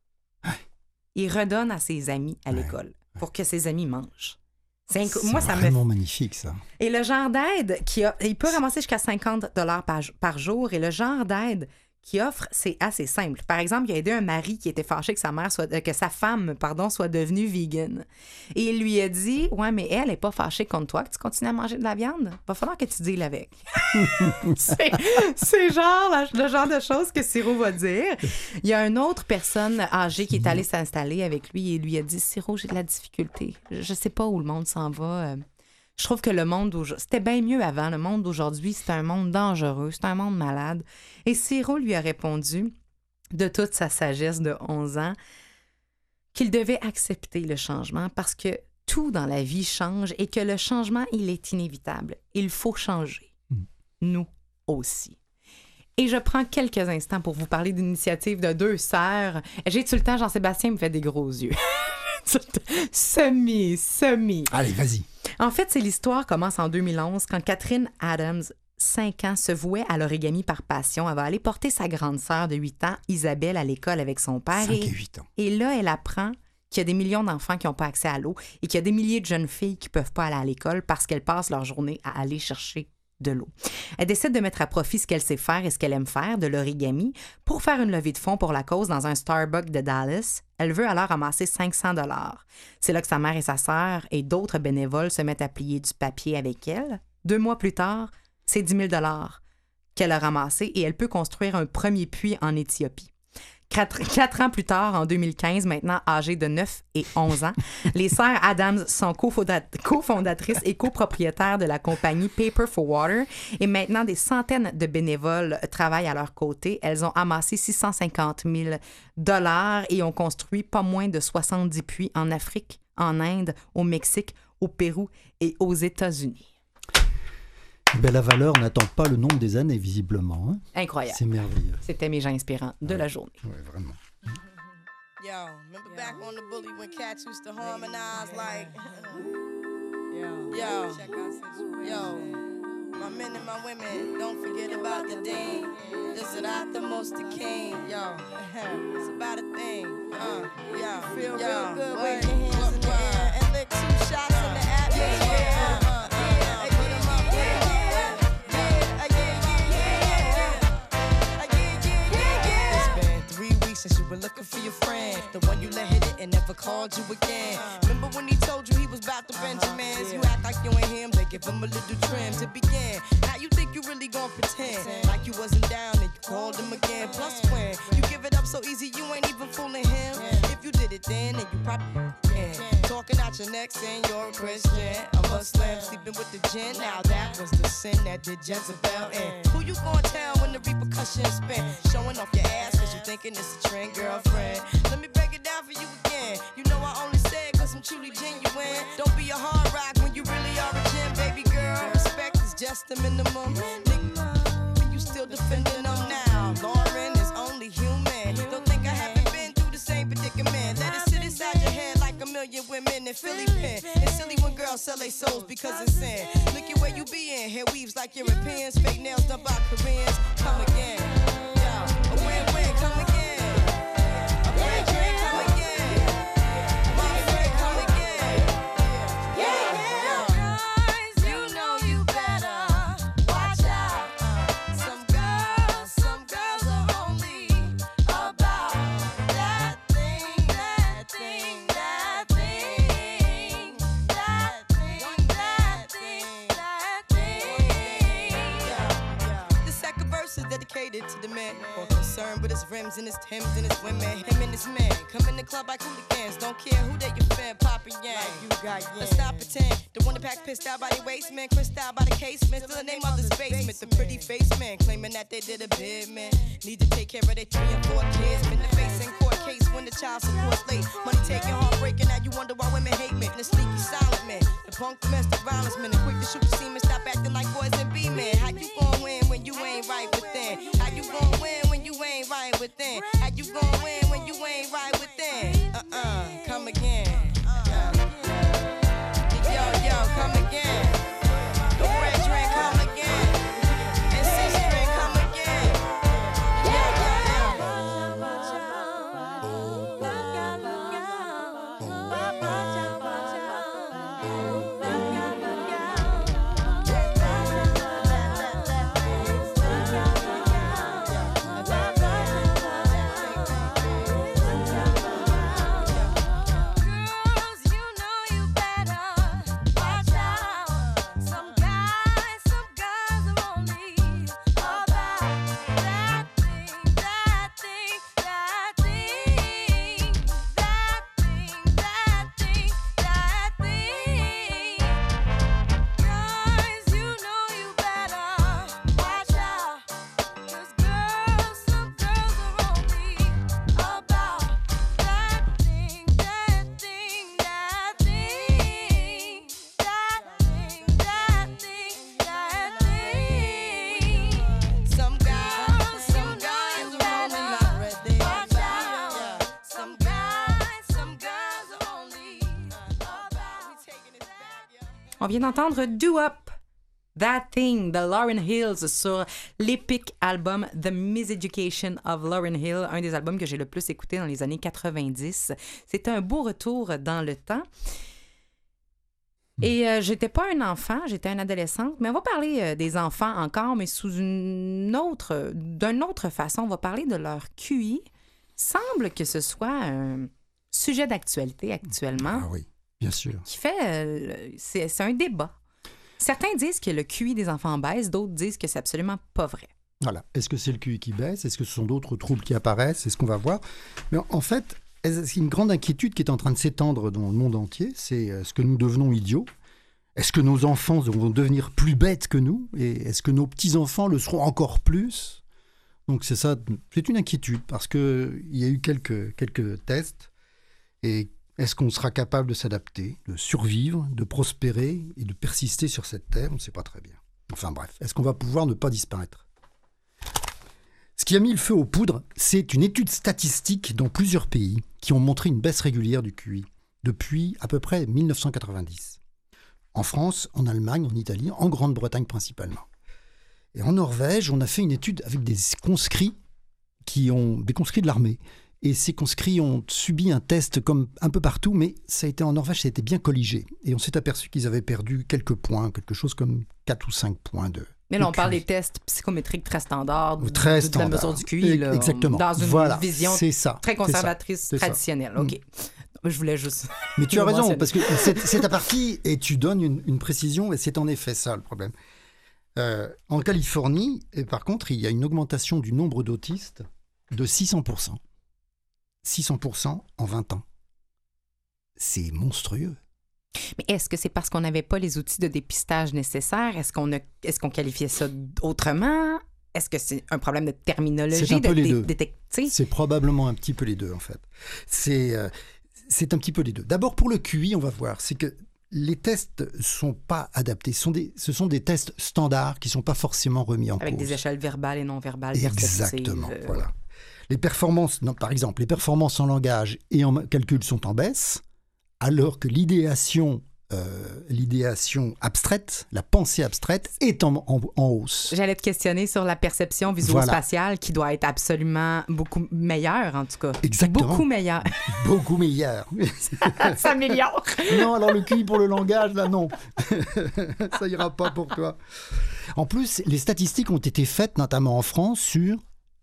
Il redonne à ses amis à l'école pour que ses amis mangent. Moi, ça vraiment magnifique, ça. Et le genre d'aide il peut ramasser jusqu'à 50 $ par jour. Et le genre d'aide qu'il offre, c'est assez simple. Par exemple, il a aidé un mari qui était fâché que sa femme soit devenue vegan. Et il lui a dit, ouais, mais elle n'est pas fâchée contre toi que tu continues à manger de la viande. Va falloir que tu deals avec. c'est genre le genre de choses que Ciro va dire. Il y a une autre personne âgée qui est allée s'installer avec lui et lui a dit, Ciro, j'ai de la difficulté. Je sais pas où le monde s'en va. Je trouve que le monde c'était bien mieux avant. Le monde d'aujourd'hui, c'est un monde dangereux, c'est un monde malade. Et Ciro lui a répondu, de toute sa sagesse de 11 ans, qu'il devait accepter le changement parce que tout dans la vie change et que le changement, il est inévitable. Il faut changer. Nous aussi. Et je prends quelques instants pour vous parler d'une initiative de 2 sœurs. J'ai-tu le temps? Jean-Sébastien me fait des gros yeux. Semi. Allez, vas-y. En fait, l'histoire commence en 2011 quand Catherine Adams, 5 ans, se vouait à l'origami par passion. Elle va aller porter sa grande sœur de 8 ans, Isabelle, à l'école avec son père. 5 et 8 ans. Et là, elle apprend qu'il y a des millions d'enfants qui n'ont pas accès à l'eau et qu'il y a des milliers de jeunes filles qui ne peuvent pas aller à l'école parce qu'elles passent leur journée à aller chercher de l'eau. Elle décide de mettre à profit ce qu'elle sait faire et ce qu'elle aime faire, de l'origami, pour faire une levée de fonds pour la cause dans un Starbucks de Dallas. Elle veut alors ramasser 500 $. C'est là que sa mère et sa sœur et d'autres bénévoles se mettent à plier du papier avec elle. 2 mois plus tard, c'est 10 000 $ qu'elle a ramassé et elle peut construire un premier puits en Éthiopie. 4 ans plus tard, en 2015, maintenant âgées de 9 et 11 ans, les sœurs Adams sont cofondatrices et copropriétaires de la compagnie Paper for Water et maintenant des centaines de bénévoles travaillent à leur côté. Elles ont amassé 650 000 $ et ont construit pas moins de 70 puits en Afrique, en Inde, au Mexique, au Pérou et aux États-Unis. Ben, la valeur n'attend pas le nombre des années, visiblement. Hein? Incroyable. C'est merveilleux. C'était mes gens inspirants de la journée. Oui, vraiment. Yo, remember back on the bully when cats used to harmonize like... Yo, my men and my women, don't forget about the dean. This is not the most the king. Yo, it's about a thing. Yo, feel real good, wave your hands in the air and lick 2 shots in the atmosphere. called you again. Remember when he told you he was about to Benjamins? You act like you ain't him, they give him a little trim to begin. Now you think you really gon' pretend like you wasn't down and you called him again. Plus when you give it up so easy, you ain't even fooling him. If you did it then you probably can. Talking out your neck saying you're a Christian, a Muslim, sleeping with the gin. Now that was the sin that did Jezebel in. Who you gonna tell when the repercussions spin? Showing off your ass cause you thinking it's a trend, girlfriend. Let me break it down for you again. You know I only say it cause I'm truly genuine. Don't be a hard rock when you really are a gem, baby girl. Respect is just the minimum. Nigga, you still defending them now. Lauren is only human. Don't think I haven't been through the same predicament. Let it sit inside your head like a million women in Philly pen. It's silly when girls sell their souls because it's sin. Look at where you be in. Hair weaves like Europeans. Fake nails done by Koreans. Come again. Yo, a win-win. Come again. A win-win. Come again. My friend, come again. Yeah. Guys, you know you better watch out. Some girls are only about that thing, that thing, that thing, that thing, that thing, that thing. The second verse is dedicated to the man more concerned with his rims and his Timbs and his women. Him and his man come in the club like hooligans. Don't care who they your fan, poppin' yang. Like you got yang. Let's not pretend. The one that pack pissed out by the waist, man. Crissed out by the casement. Still the name of this basement. The pretty face man claiming that they did a bid, man. Need to take care of their 3 and 4 kids. Been the face in court case when the child support's late. Money taking, heartbreaking. Now you wonder why women hate men. The sneaky silent man. The punk domestic violence man. The quick to shoot the semen. Stop acting like boys and be men. How you gon' win when you ain't right within? How you gon' win when you ain't right within? How you gon' win when you ain't right within? Come again. Yo, come again. The red drink, come again. And six drink, come again. Girls, you know you better watch out. Some guys are only about that thing, that thing, that thing, that thing, that thing, that thing. Guys, you know you better watch out. 'Cause some girls are only about that thing, that thing, that thing, that thing, that thing, that thing. Some guys are only not ready. Watch out. Some girls are only about. We taking it back, yo. On vient d'entendre Do Up, That Thing de Lauryn Hill sur l'épique album The Miseducation of Lauryn Hill, un des albums que j'ai le plus écouté dans les années 90. C'était un beau retour dans le temps. Et j'étais pas un enfant, j'étais une adolescente, mais on va parler des enfants encore, mais d'une autre façon. On va parler de leur QI. Semble que ce soit un sujet d'actualité actuellement. Ah oui, bien sûr. Qui fait... c'est un débat. Certains disent que le QI des enfants baisse, d'autres disent que c'est absolument pas vrai. Voilà. Est-ce que c'est le QI qui baisse? Est-ce que ce sont d'autres troubles qui apparaissent? C'est ce qu'on va voir. Mais en fait, c'est une grande inquiétude qui est en train de s'étendre dans le monde entier. C'est est-ce que nous devenons idiots? Est-ce que nos enfants vont devenir plus bêtes que nous? Et est-ce que nos petits-enfants le seront encore plus? Donc c'est ça, c'est une inquiétude parce qu'il y a eu quelques tests. Et est-ce qu'on sera capable de s'adapter, de survivre, de prospérer et de persister sur cette terre? On ne sait pas très bien. Enfin bref, est-ce qu'on va pouvoir ne pas disparaître? Ce qui a mis le feu aux poudres, c'est une étude statistique dans plusieurs pays qui ont montré une baisse régulière du QI depuis à peu près 1990. En France, en Allemagne, en Italie, en Grande-Bretagne principalement. Et en Norvège, on a fait une étude avec des conscrits de l'armée. Et ces conscrits ont subi un test comme un peu partout, mais ça a été en Norvège, ça a été bien colligé. Et on s'est aperçu qu'ils avaient perdu quelques points, quelque chose comme 4 ou 5 points de... Mais là, on parle des tests psychométriques très standards, de la mesure du QI. Exactement. Dans une vision c'est ça, très conservatrice, traditionnelle. OK. Je voulais juste... Mais tu as le raison, mentionner. parce que c'est ta partie et tu donnes une précision, et c'est en effet ça le problème. En Californie, et par contre, il y a une augmentation du nombre d'autistes de 600%. 600% en 20 ans. C'est monstrueux. Mais est-ce que c'est parce qu'on n'avait pas les outils de dépistage nécessaires? Est-ce qu'on qualifiait ça autrement? Est-ce que c'est un problème de terminologie? C'est un peu les deux. Détecter? C'est probablement un petit peu les deux, en fait. C'est un petit peu les deux. D'abord, pour le QI, on va voir, c'est que les tests ne sont pas adaptés. Ce sont des tests standards qui ne sont pas forcément remis en cause. Avec des échelles verbales et non verbales. Exactement, perceptives. voilà. Les performances, par exemple, les performances en langage et en calcul sont en baisse, alors que l'idéation abstraite, la pensée abstraite, est en hausse. J'allais te questionner sur la perception visuo-spatiale qui doit être absolument beaucoup meilleure, en tout cas. Exactement. Beaucoup meilleure. Beaucoup meilleure. Ça s'améliore. Non, alors le QI pour le langage, là, non. Ça ira pas pour toi. En plus, les statistiques ont été faites, notamment en France, sur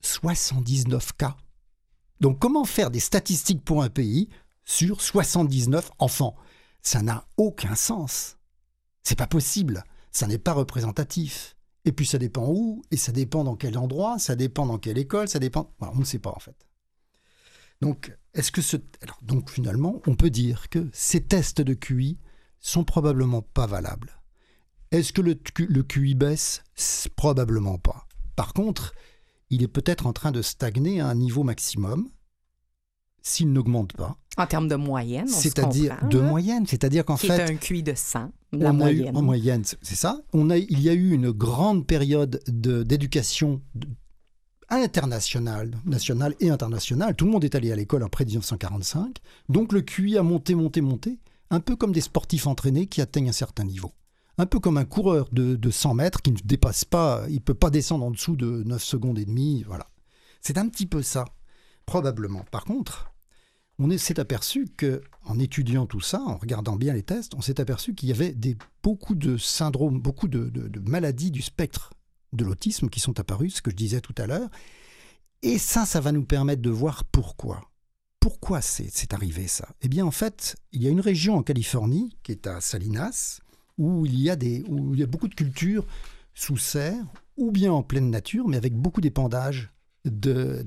79 cas. Donc, comment faire des statistiques pour un pays sur 79 enfants? Ça n'a aucun sens. C'est pas possible. Ça n'est pas représentatif. Et puis, ça dépend où, et ça dépend dans quel endroit, ça dépend dans quelle école, ça dépend... Voilà, on ne sait pas, en fait. Donc, donc, finalement, on peut dire que ces tests de QI sont probablement pas valables. Est-ce que le QI baisse? Probablement pas. Par contre, il est peut-être en train de stagner à un niveau maximum s'il n'augmente pas. En termes de moyenne, on C'est-à-dire se comprend, de là. moyenne, c'est-à-dire qu'en Qui fait... est un QI de 100, la en moyenne. moyenne, c'est ça. Il y a eu une grande période d'éducation internationale, nationale et internationale. Tout le monde est allé à l'école après 1945. Donc le QI a monté, un peu comme des sportifs entraînés qui atteignent un certain niveau. Un peu comme un coureur de 100 mètres qui ne dépasse pas, il ne peut pas descendre en dessous de 9 secondes et demie. Voilà. C'est un petit peu ça, probablement. Par contre, on s'est aperçu qu'en étudiant tout ça, en regardant bien les tests, on s'est aperçu qu'il y avait beaucoup de syndromes, beaucoup de maladies du spectre de l'autisme qui sont apparues, ce que je disais tout à l'heure. Et ça va nous permettre de voir pourquoi. Pourquoi c'est arrivé ça? Eh bien, en fait, il y a une région en Californie, qui est à Salinas, où il y a beaucoup de cultures sous serre, ou bien en pleine nature, mais avec beaucoup d'épandage de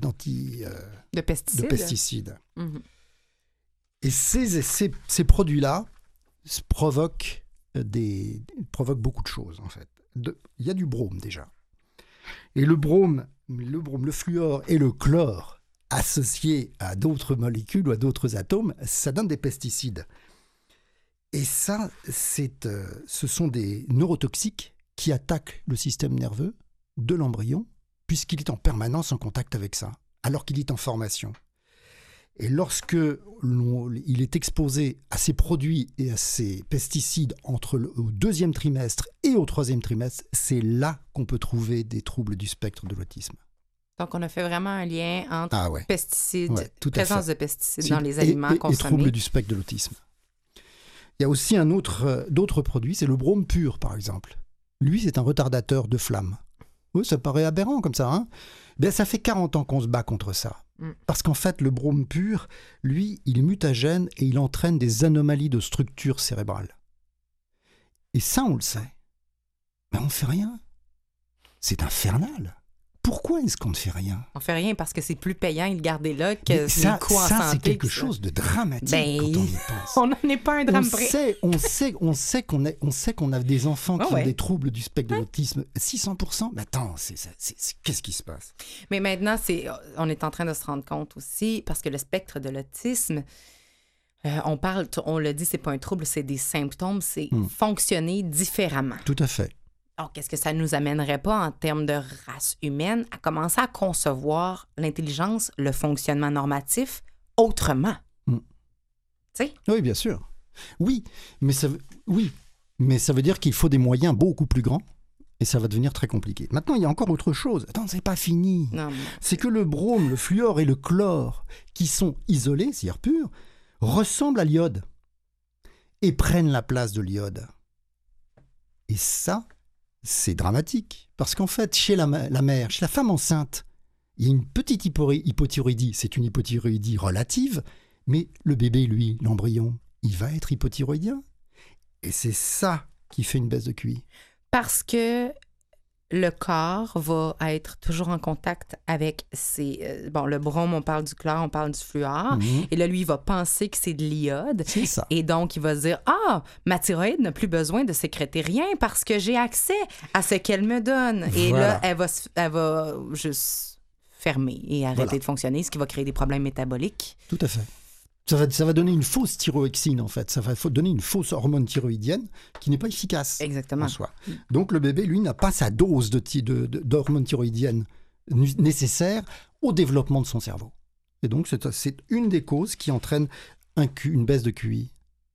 pesticides. Mhm. Et ces produits-là provoquent beaucoup de choses, en fait. Il y a du brome, déjà. Et le brome, le fluor et le chlore, associés à d'autres molécules ou à d'autres atomes, ça donne des pesticides. Et ça, ce sont des neurotoxiques qui attaquent le système nerveux de l'embryon, puisqu'il est en permanence en contact avec ça, alors qu'il est en formation. Et lorsque il est exposé à ces produits et à ces pesticides au 2e trimestre et au 3e trimestre, c'est là qu'on peut trouver des troubles du spectre de l'autisme. Donc, on a fait vraiment un lien entre pesticides, tout à présence fait. de pesticides dans les aliments consommés. Et troubles du spectre de l'autisme. Il y a aussi d'autres produits, c'est le brome pur, par exemple. Lui, c'est un retardateur de flamme. Oui, ça paraît aberrant comme ça, hein? Ben, ça fait 40 ans qu'on se bat contre ça. Parce qu'en fait, le brome pur, lui, il est mutagène et il entraîne des anomalies de structure cérébrale. Et ça, on le sait. Mais on ne fait rien. C'est infernal. Pourquoi est-ce qu'on ne fait rien? On fait rien parce que c'est plus payant de le garder là que ça, le coût en santé. C'est quelque chose de dramatique quand on y pense. On n'en est pas un drame près. On sait qu'on a des enfants qui ont des troubles du spectre de l'autisme. 600%? Mais attends, qu'est-ce qui se passe? Mais maintenant, on est en train de se rendre compte aussi, parce que le spectre de l'autisme, on le dit, c'est pas un trouble, c'est des symptômes, c'est fonctionner différemment. Tout à fait. Alors, qu'est-ce que ça nous amènerait pas en termes de race humaine à commencer à concevoir l'intelligence, le fonctionnement normatif autrement? Tu sais? Oui, bien sûr. Oui, mais ça veut dire qu'il faut des moyens beaucoup plus grands et ça va devenir très compliqué. Maintenant, il y a encore autre chose. Attends, c'est pas fini. Non. C'est que le brome, le fluor et le chlore, qui sont isolés, c'est-à-dire purs, ressemblent à l'iode et prennent la place de l'iode. Et ça, c'est dramatique, parce qu'en fait, chez la mère, chez la femme enceinte, il y a une petite hypothyroïdie, c'est une hypothyroïdie relative, Mais le bébé, lui, l'embryon, il va être hypothyroïdien. Et c'est ça qui fait une baisse de QI. Parce que le corps va être toujours en contact avec le brome, on parle du chlore, on parle du fluor. Et là, lui, il va penser que c'est de l'iode. C'est ça. Et donc, il va se dire, ma thyroïde n'a plus besoin de sécréter rien parce que j'ai accès à ce qu'elle me donne. Et Voilà. là, elle va juste fermer et arrêter de fonctionner, ce qui va créer des problèmes métaboliques. Tout à fait. Ça va donner une fausse thyroxine, en fait. Ça va donner une fausse hormone thyroïdienne qui n'est pas efficace Exactement. en soi. Donc, le bébé, lui, n'a pas sa dose d'hormone thyroïdienne nécessaire au développement de son cerveau. Et donc, c'est une des causes qui entraîne une baisse de QI.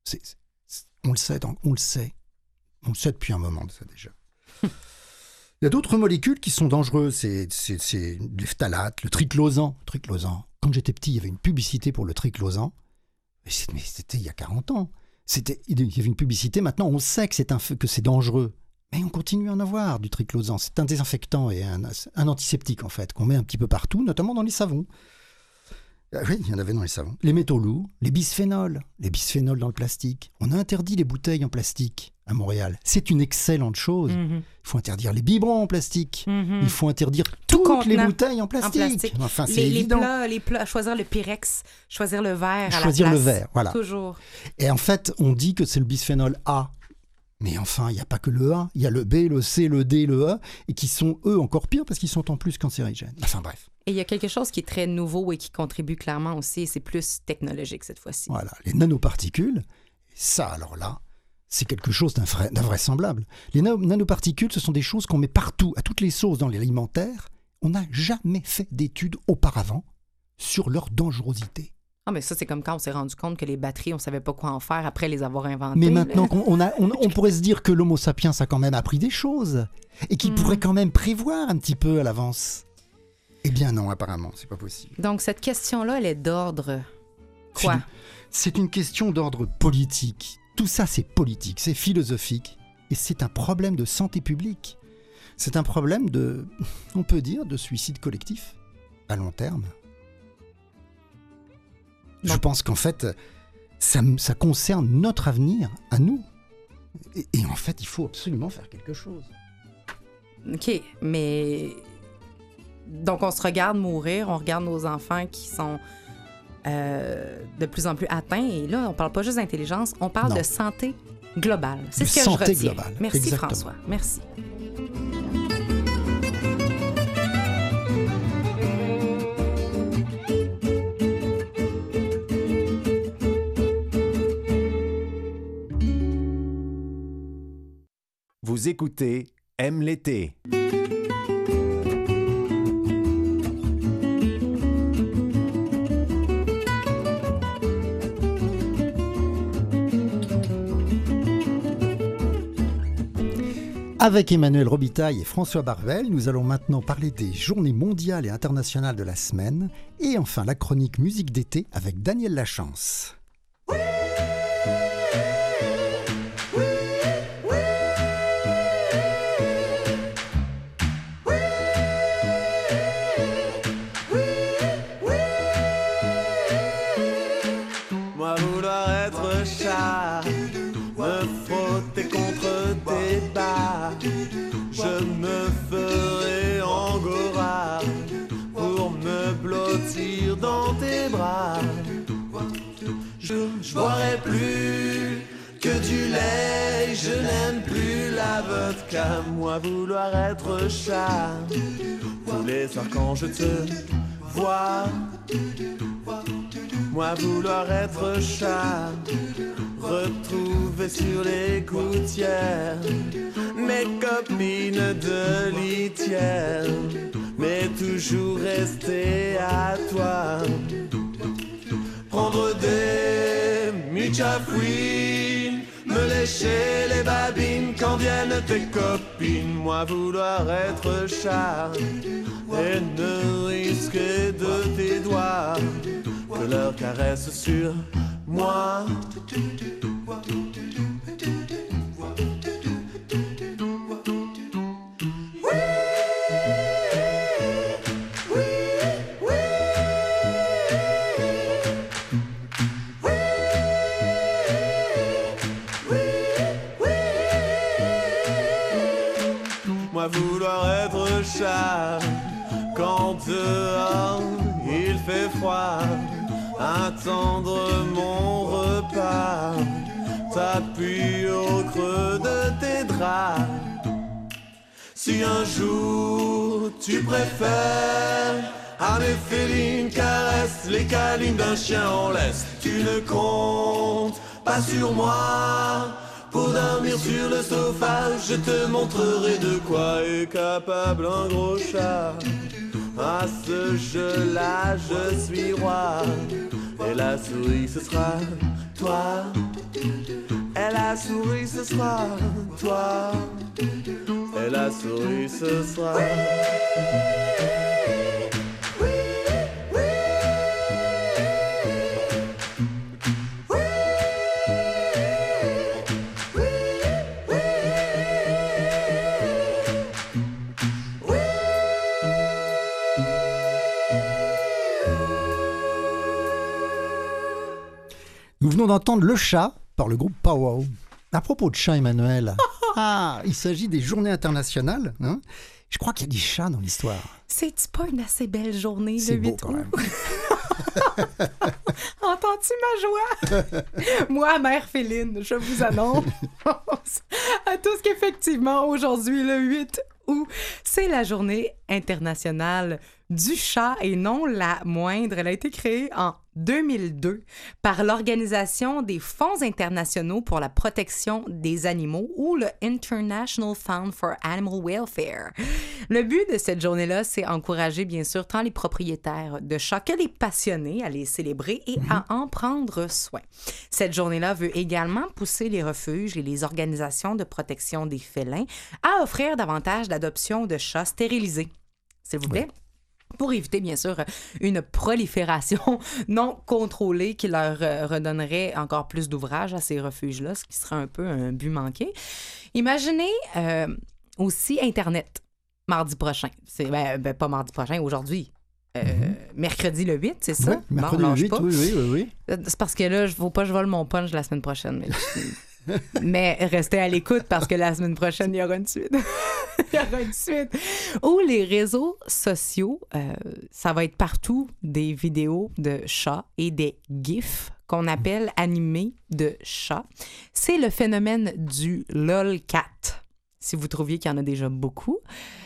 On le sait. On le sait depuis un moment de ça, déjà. Il y a d'autres molécules qui sont dangereuses. C'est les phtalates, le triclosan. Quand j'étais petit, il y avait une publicité pour le triclosan. Mais c'était il y a 40 ans. Il y avait une publicité. Maintenant, on sait que c'est dangereux. Mais on continue à en avoir du triclosan. C'est un désinfectant et un antiseptique, en fait, qu'on met un petit peu partout, notamment dans les savons. Oui, il y en avait dans les savons. Les métaux lourds, les bisphénols dans le plastique. On a interdit les bouteilles en plastique à Montréal. C'est une excellente chose. Il faut interdire les biberons en plastique. Il faut interdire toutes les bouteilles en plastique. Enfin, c'est évident. Les plats, choisir le Pyrex, choisir le verre à Choisir la le place. verre, voilà. Toujours. Et en fait, on dit que c'est le bisphénol A. Mais enfin, il n'y a pas que le A. Il y a le B, le C, le D, le E, et qui sont, eux, encore pires parce qu'ils sont en plus cancérigènes. Enfin, bref. Et il y a quelque chose qui est très nouveau et qui contribue clairement aussi, et c'est plus technologique cette fois-ci. Voilà, les nanoparticules, ça, alors là, c'est quelque chose d'invraisemblable. Les nanoparticules, ce sont des choses qu'on met partout, à toutes les sauces dans l'alimentaire. On n'a jamais fait d'études auparavant sur leur dangerosité. Ah, mais ça, c'est comme quand on s'est rendu compte que les batteries, on savait pas quoi en faire après les avoir inventées. Mais maintenant, on pourrait se dire que l'homo sapiens a quand même appris des choses et qu'il pourrait quand même prévoir un petit peu à l'avance. Eh bien non, apparemment, c'est pas possible. Donc, cette question-là, elle est d'ordre quoi? C'est une question d'ordre politique. Tout ça, c'est politique, c'est philosophique. Et c'est un problème de santé publique. C'est un problème on peut dire, de suicide collectif à long terme. Je pense qu'en fait, ça concerne notre avenir à nous. Et en fait, il faut absolument faire quelque chose. OK, mais... Donc, on se regarde mourir, on regarde nos enfants qui sont de plus en plus atteints. Et là, on parle pas juste d'intelligence, on parle de santé globale. C'est ce que je retiens. Globale. Merci, exactement. François. Merci. Vous écoutez Aime l'été. Avec Emmanuel Robitaille et François Barvel, nous allons maintenant parler des journées mondiales et internationales de la semaine et enfin la chronique musique d'été avec Daniel Lachance. Moi vouloir être chat, me frotter contre tes bas, je me ferai angora pour me blottir dans tes bras. Je boirai plus que du lait, je n'aime plus la vodka. Moi vouloir être chat, tous les soirs quand je te vois. Moi vouloir être chat, retrouver sur les gouttières mes copines de litière, mais toujours rester à toi. Prendre des muchafouines, me lécher les babines quand viennent tes copines. Moi vouloir être chat et ne risquer de tes doigts que leur caresse sur moi. être chat. Quand dehors il fait froid, attendre mon repas, t'appuies au creux de tes draps. Si un jour tu préfères à mes félines caresses, les câlins d'un chien en laisse, tu ne comptes pas sur moi. Pour dormir sur le sofa, je te montrerai de quoi est capable un gros chat. À ce jeu-là, je suis roi. Et la souris, ce sera toi. Et la souris, ce sera toi. Et la souris, ce sera... Nous venons d'entendre Le Chat par le groupe Powwow. À propos de chats, Emmanuel, il s'agit des journées internationales. Hein. Je crois qu'il y a des chats dans l'histoire. C'est pas une assez belle journée, C'est le beau 8 quand août? même. Entends-tu ma joie? Moi, mère Féline, je vous annonce à tous qu'effectivement, aujourd'hui, le 8 août, c'est la journée internationale du chat et non la moindre. Elle a été créée en 2002 par l'Organisation des Fonds internationaux pour la protection des animaux ou le International Fund for Animal Welfare. Le but de cette journée-là, c'est encourager bien sûr tant les propriétaires de chats que les passionnés à les célébrer et à en prendre soin. Cette journée-là veut également pousser les refuges et les organisations de protection des félins à offrir davantage d'adoptions de chats stérilisés. S'il vous plaît. Pour éviter, bien sûr, une prolifération non contrôlée qui leur redonnerait encore plus d'ouvrages à ces refuges-là, ce qui serait un peu un but manqué. Imaginez aussi Internet, mardi prochain. C'est, pas mardi prochain, aujourd'hui. Mercredi le 8, c'est ça? Ouais, mercredi Bon, le lâche 8, pas. oui. C'est parce que là, il ne faut pas que je vole mon punch la semaine prochaine. Mais restez à l'écoute parce que la semaine prochaine, il y aura une suite. Il y aura une suite. Ou les réseaux sociaux, ça va être partout des vidéos de chats et des GIFs qu'on appelle animés de chats. C'est le phénomène du lolcat. Si vous trouviez qu'il y en a déjà beaucoup,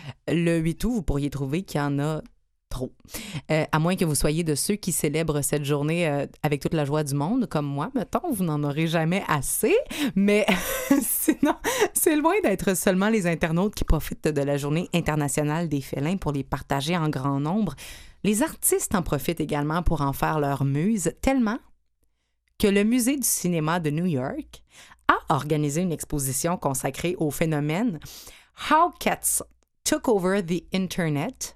le 8 août, vous pourriez trouver qu'il y en a trop. À moins que vous soyez de ceux qui célèbrent cette journée avec toute la joie du monde, comme moi, mettons, vous n'en aurez jamais assez, mais sinon, c'est loin d'être seulement les internautes qui profitent de la journée internationale des félins pour les partager en grand nombre. Les artistes en profitent également pour en faire leur muse, tellement que le Musée du cinéma de New York a organisé une exposition consacrée au phénomène How Cats Took Over the Internet,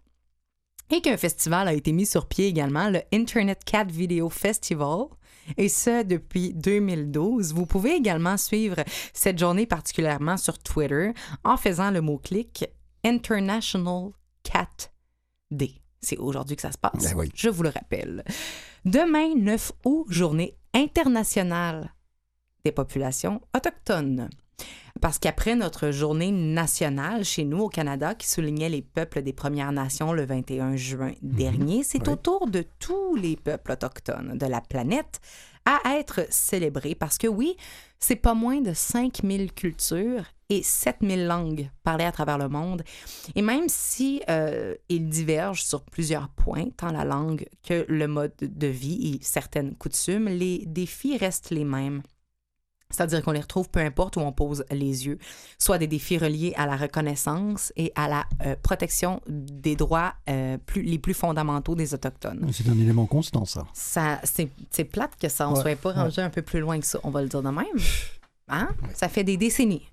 et qu'un festival a été mis sur pied également, le Internet Cat Video Festival, et ce, depuis 2012. Vous pouvez également suivre cette journée particulièrement sur Twitter en faisant le mot-clic International Cat Day. C'est aujourd'hui que ça se passe, Ben oui. je vous le rappelle. Demain, 9 août, journée internationale des populations autochtones. Parce qu'après notre journée nationale chez nous au Canada qui soulignait les peuples des Premières Nations le 21 juin dernier, c'est au tour de tous les peuples autochtones de la planète à être célébrés parce que oui, c'est pas moins de 5000 cultures et 7000 langues parlées à travers le monde. Et même si ils divergent sur plusieurs points, tant la langue que le mode de vie et certaines coutumes, les défis restent les mêmes. C'est-à-dire qu'on les retrouve peu importe où on pose les yeux, soit des défis reliés à la reconnaissance et à la protection des droits les plus fondamentaux des Autochtones. C'est un élément constant, ça. C'est plate que ça ne soit pas rendu un peu plus loin que ça, on va le dire de même. Hein? Ça fait des décennies,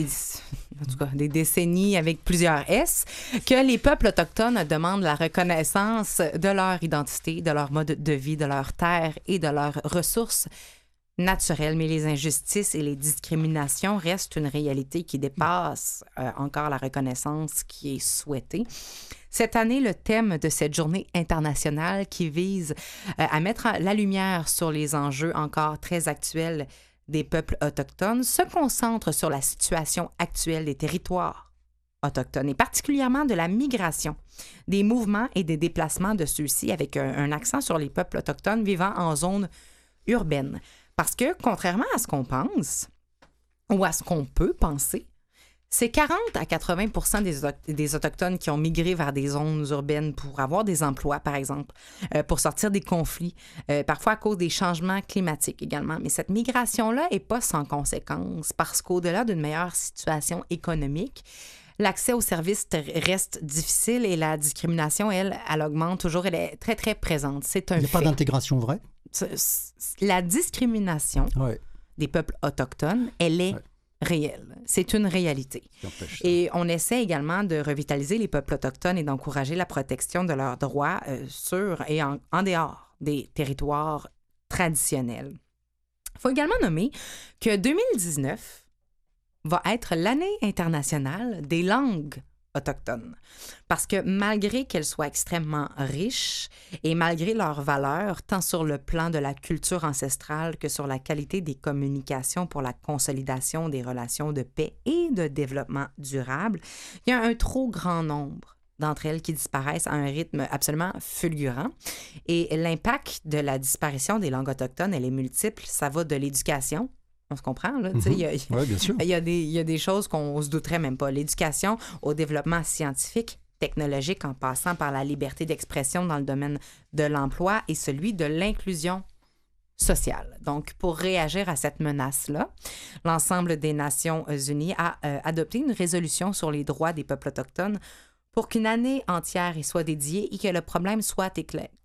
en tout cas des décennies avec plusieurs S, que les peuples autochtones demandent la reconnaissance de leur identité, de leur mode de vie, de leur terre et de leurs ressources naturelles, mais les injustices et les discriminations restent une réalité qui dépasse encore la reconnaissance qui est souhaitée. Cette année, le thème de cette journée internationale qui vise à mettre la lumière sur les enjeux encore très actuels des peuples autochtones se concentre sur la situation actuelle des territoires autochtones, et particulièrement de la migration, des mouvements et des déplacements de ceux-ci, avec un accent sur les peuples autochtones vivant en zone urbaine. Parce que, contrairement à ce qu'on pense, ou à ce qu'on peut penser, c'est 40 à 80 des Autochtones qui ont migré vers des zones urbaines pour avoir des emplois, par exemple, pour sortir des conflits, parfois à cause des changements climatiques également. Mais cette migration-là n'est pas sans conséquences parce qu'au-delà d'une meilleure situation économique, l'accès aux services reste difficile et la discrimination, elle augmente toujours. Elle est très, très présente. C'est un fait. Il n'y a pas d'intégration vraie? La discrimination des peuples autochtones, elle est réelle. C'est une réalité. Et on essaie également de revitaliser les peuples autochtones et d'encourager la protection de leurs droits sur et en dehors des territoires traditionnels. Il faut également nommer que 2019 va être l'année internationale des langues autochtones. Parce que malgré qu'elles soient extrêmement riches et malgré leurs valeurs, tant sur le plan de la culture ancestrale que sur la qualité des communications pour la consolidation des relations de paix et de développement durable, il y a un trop grand nombre d'entre elles qui disparaissent à un rythme absolument fulgurant. Et l'impact de la disparition des langues autochtones, elle est multiple. Ça va de l'éducation. On se comprend, là? Oui, bien sûr. Il y a des choses qu'on se douterait même pas. L'éducation au développement scientifique, technologique, en passant par la liberté d'expression dans le domaine de l'emploi et celui de l'inclusion sociale. Donc, pour réagir à cette menace-là, l'ensemble des Nations unies a adopté une résolution sur les droits des peuples autochtones pour qu'une année entière y soit dédiée et que le problème soit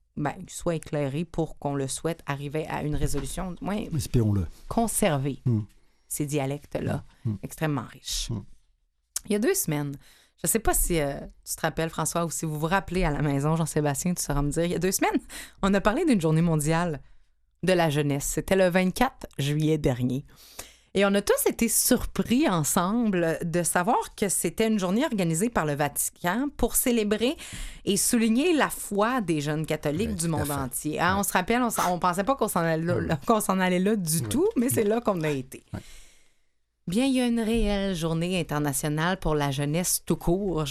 éclairé pour qu'on le souhaite arriver à une résolution, du moins, espérons-le, conserver ces dialectes-là extrêmement riches. Il y a 2 semaines, je ne sais pas si tu te rappelles, François, ou si vous vous rappelez à la maison, Jean-Sébastien, tu sauras me dire, il y a 2 semaines, on a parlé d'une journée mondiale de la jeunesse. C'était le 24 juillet dernier. Et on a tous été surpris ensemble de savoir que c'était une journée organisée par le Vatican pour célébrer et souligner la foi des jeunes catholiques du monde entier. Hein, on se rappelle, on ne pensait pas qu'on s'en allait là du tout, mais c'est là qu'on a été. Bien, il y a une réelle journée internationale pour la jeunesse tout court.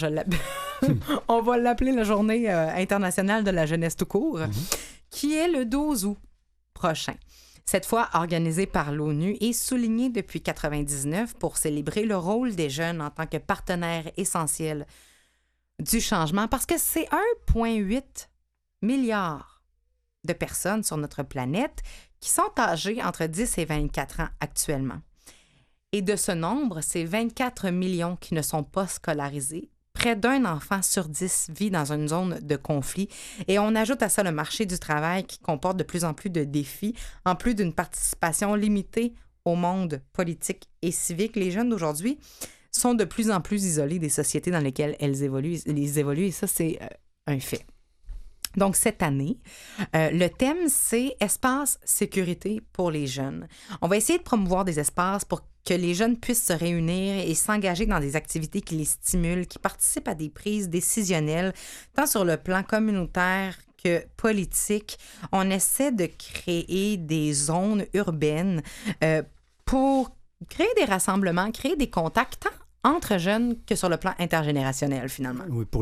On va l'appeler la journée internationale de la jeunesse tout court, qui est le 12 août prochain. Cette fois organisée par l'ONU et soulignée depuis 1999 pour célébrer le rôle des jeunes en tant que partenaires essentiels du changement, parce que c'est 1,8 milliard de personnes sur notre planète qui sont âgées entre 10 et 24 ans actuellement. Et de ce nombre, c'est 24 millions qui ne sont pas scolarisés. Près d'un enfant sur 10 vit dans une zone de conflit. Et on ajoute à ça le marché du travail qui comporte de plus en plus de défis, en plus d'une participation limitée au monde politique et civique. Les jeunes d'aujourd'hui sont de plus en plus isolés des sociétés dans lesquelles ils évoluent, et ça, c'est un fait. Donc, cette année, le thème, c'est « Espace sécurité pour les jeunes ». On va essayer de promouvoir des espaces pour que les jeunes puissent se réunir et s'engager dans des activités qui les stimulent, qui participent à des prises décisionnelles, tant sur le plan communautaire que politique. On essaie de créer des zones urbaines pour créer des rassemblements, créer des contacts, tant entre jeunes que sur le plan intergénérationnel, finalement. Oui, pour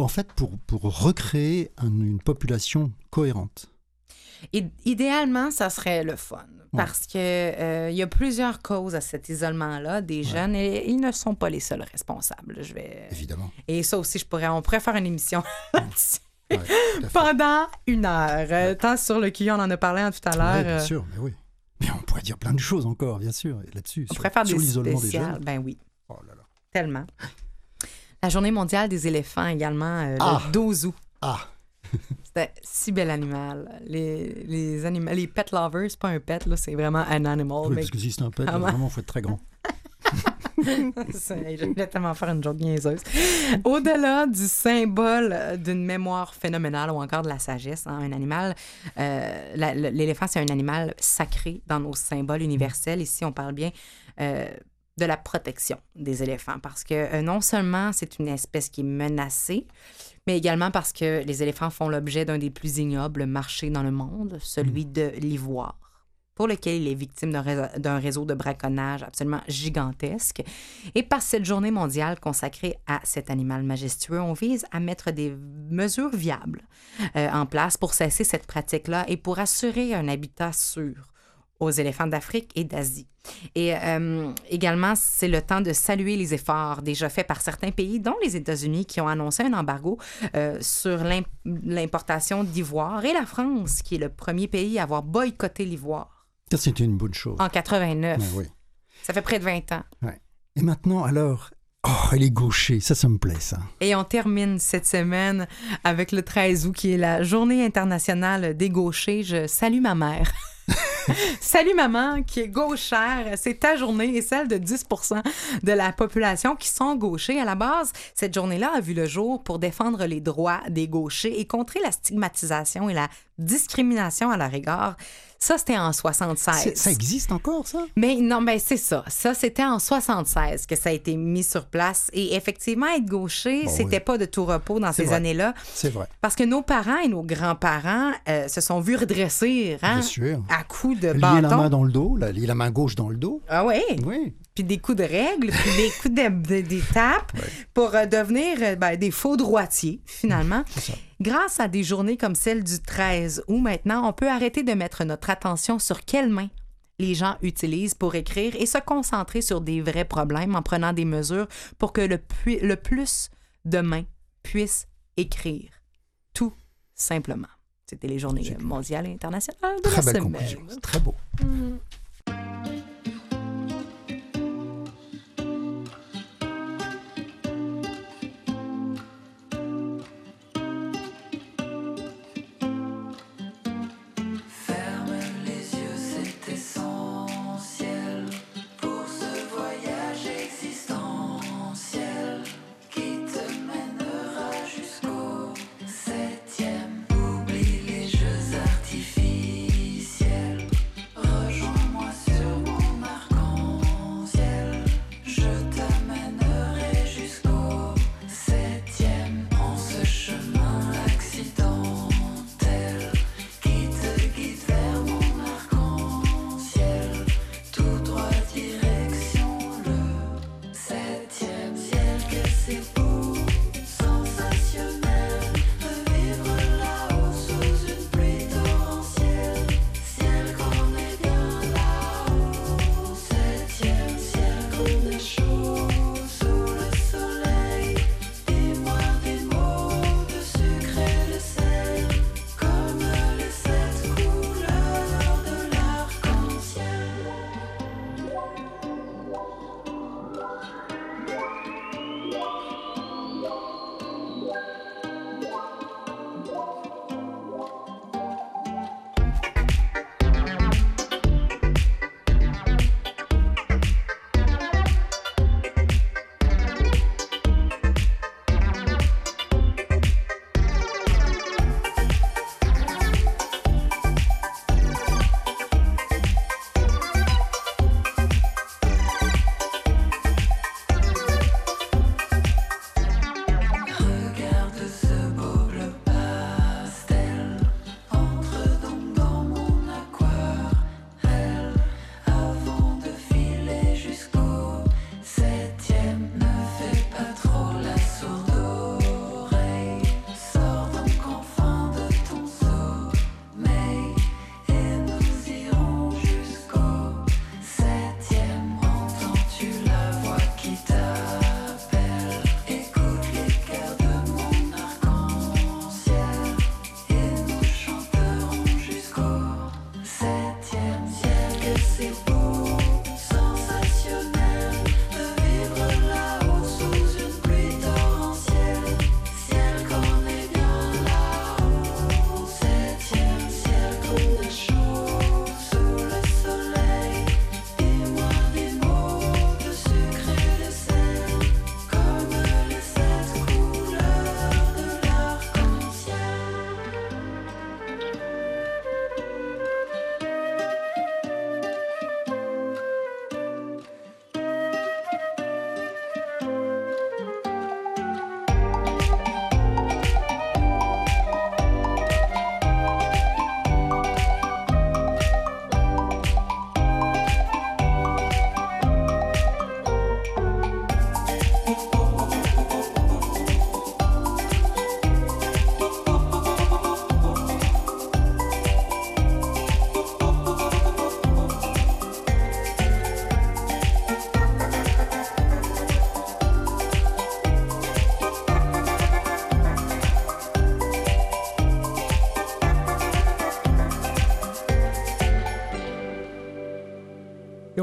recréer une population cohérente. Idéalement, ça serait le fun, parce que y a plusieurs causes à cet isolement-là des jeunes, et ils ne sont pas les seuls responsables. Évidemment. Et ça aussi, on pourrait faire une émission là-dessus. Pendant 1 heure. Tant sur le QI, on en a parlé tout à l'heure. Oui, bien sûr, mais oui. Mais on pourrait dire plein de choses encore, bien sûr, là-dessus. On pourrait faire des l'isolement spéciales. des jeunes. Ben oui. Oh là là. Tellement. La journée mondiale des éléphants également, le 12 août. C'était si bel animal. Les pet lovers, c'est pas un pet, là, c'est vraiment un animal. Oui, parce que si c'est un pet, vraiment, il faut être très grand. Je voulais tellement faire une joke niaiseuse. Au-delà du symbole d'une mémoire phénoménale ou encore de la sagesse, un animal, l'éléphant, c'est un animal sacré dans nos symboles universels. Ici, on parle bien de la protection des éléphants parce que non seulement c'est une espèce qui est menacée, mais également parce que les éléphants font l'objet d'un des plus ignobles marchés dans le monde, celui de l'ivoire. pour lequel il est victime d'un réseau de braconnage absolument gigantesque. Et par cette journée mondiale consacrée à cet animal majestueux, on vise à mettre des mesures viables en place pour cesser cette pratique-là et pour assurer un habitat sûr aux éléphants d'Afrique et d'Asie. Et également, c'est le temps de saluer les efforts déjà faits par certains pays, dont les États-Unis, qui ont annoncé un embargo sur l'importation d'ivoire, et la France, qui est le premier pays à avoir boycotté l'ivoire. Ça, c'était une bonne chose. En 89. Ouais, oui. Ça fait près de 20 ans. Ouais. Et maintenant, alors, elle est gauchée. Ça me plaît, ça. Et on termine cette semaine avec le 13 août, qui est la Journée internationale des gauchers. Je salue ma mère. Salut maman, qui est gauchère. C'est ta journée et celle de 10% de la population qui sont gauchers. À la base, cette journée-là a vu le jour pour défendre les droits des gauchers et contrer la stigmatisation et la discrimination à leur égard. Ça, c'était en 76. Ça existe encore, ça? Mais non, mais c'est ça. Ça, c'était en 76 que ça a été mis sur place. Et effectivement, être gaucher, c'était pas de tout repos dans ces années-là. C'est vrai. Parce que nos parents et nos grands-parents se sont vus redresser Bien sûr. à coups de bâton. Lier la main dans le dos, lier la main gauche dans le dos. Ah oui? Oui. Puis des coups de règle, puis des coups des tapes pour devenir des faux droitiers, finalement. C'est ça. Grâce à des journées comme celle du 13 août, maintenant, on peut arrêter de mettre notre attention sur quelles mains les gens utilisent pour écrire et se concentrer sur des vrais problèmes en prenant des mesures pour que le plus de mains puissent écrire. Tout simplement. C'était les journées mondiales et internationales de la semaine. Très belle conclusion. C'est très beau. Oublie les jeux artificiels, rejoins-moi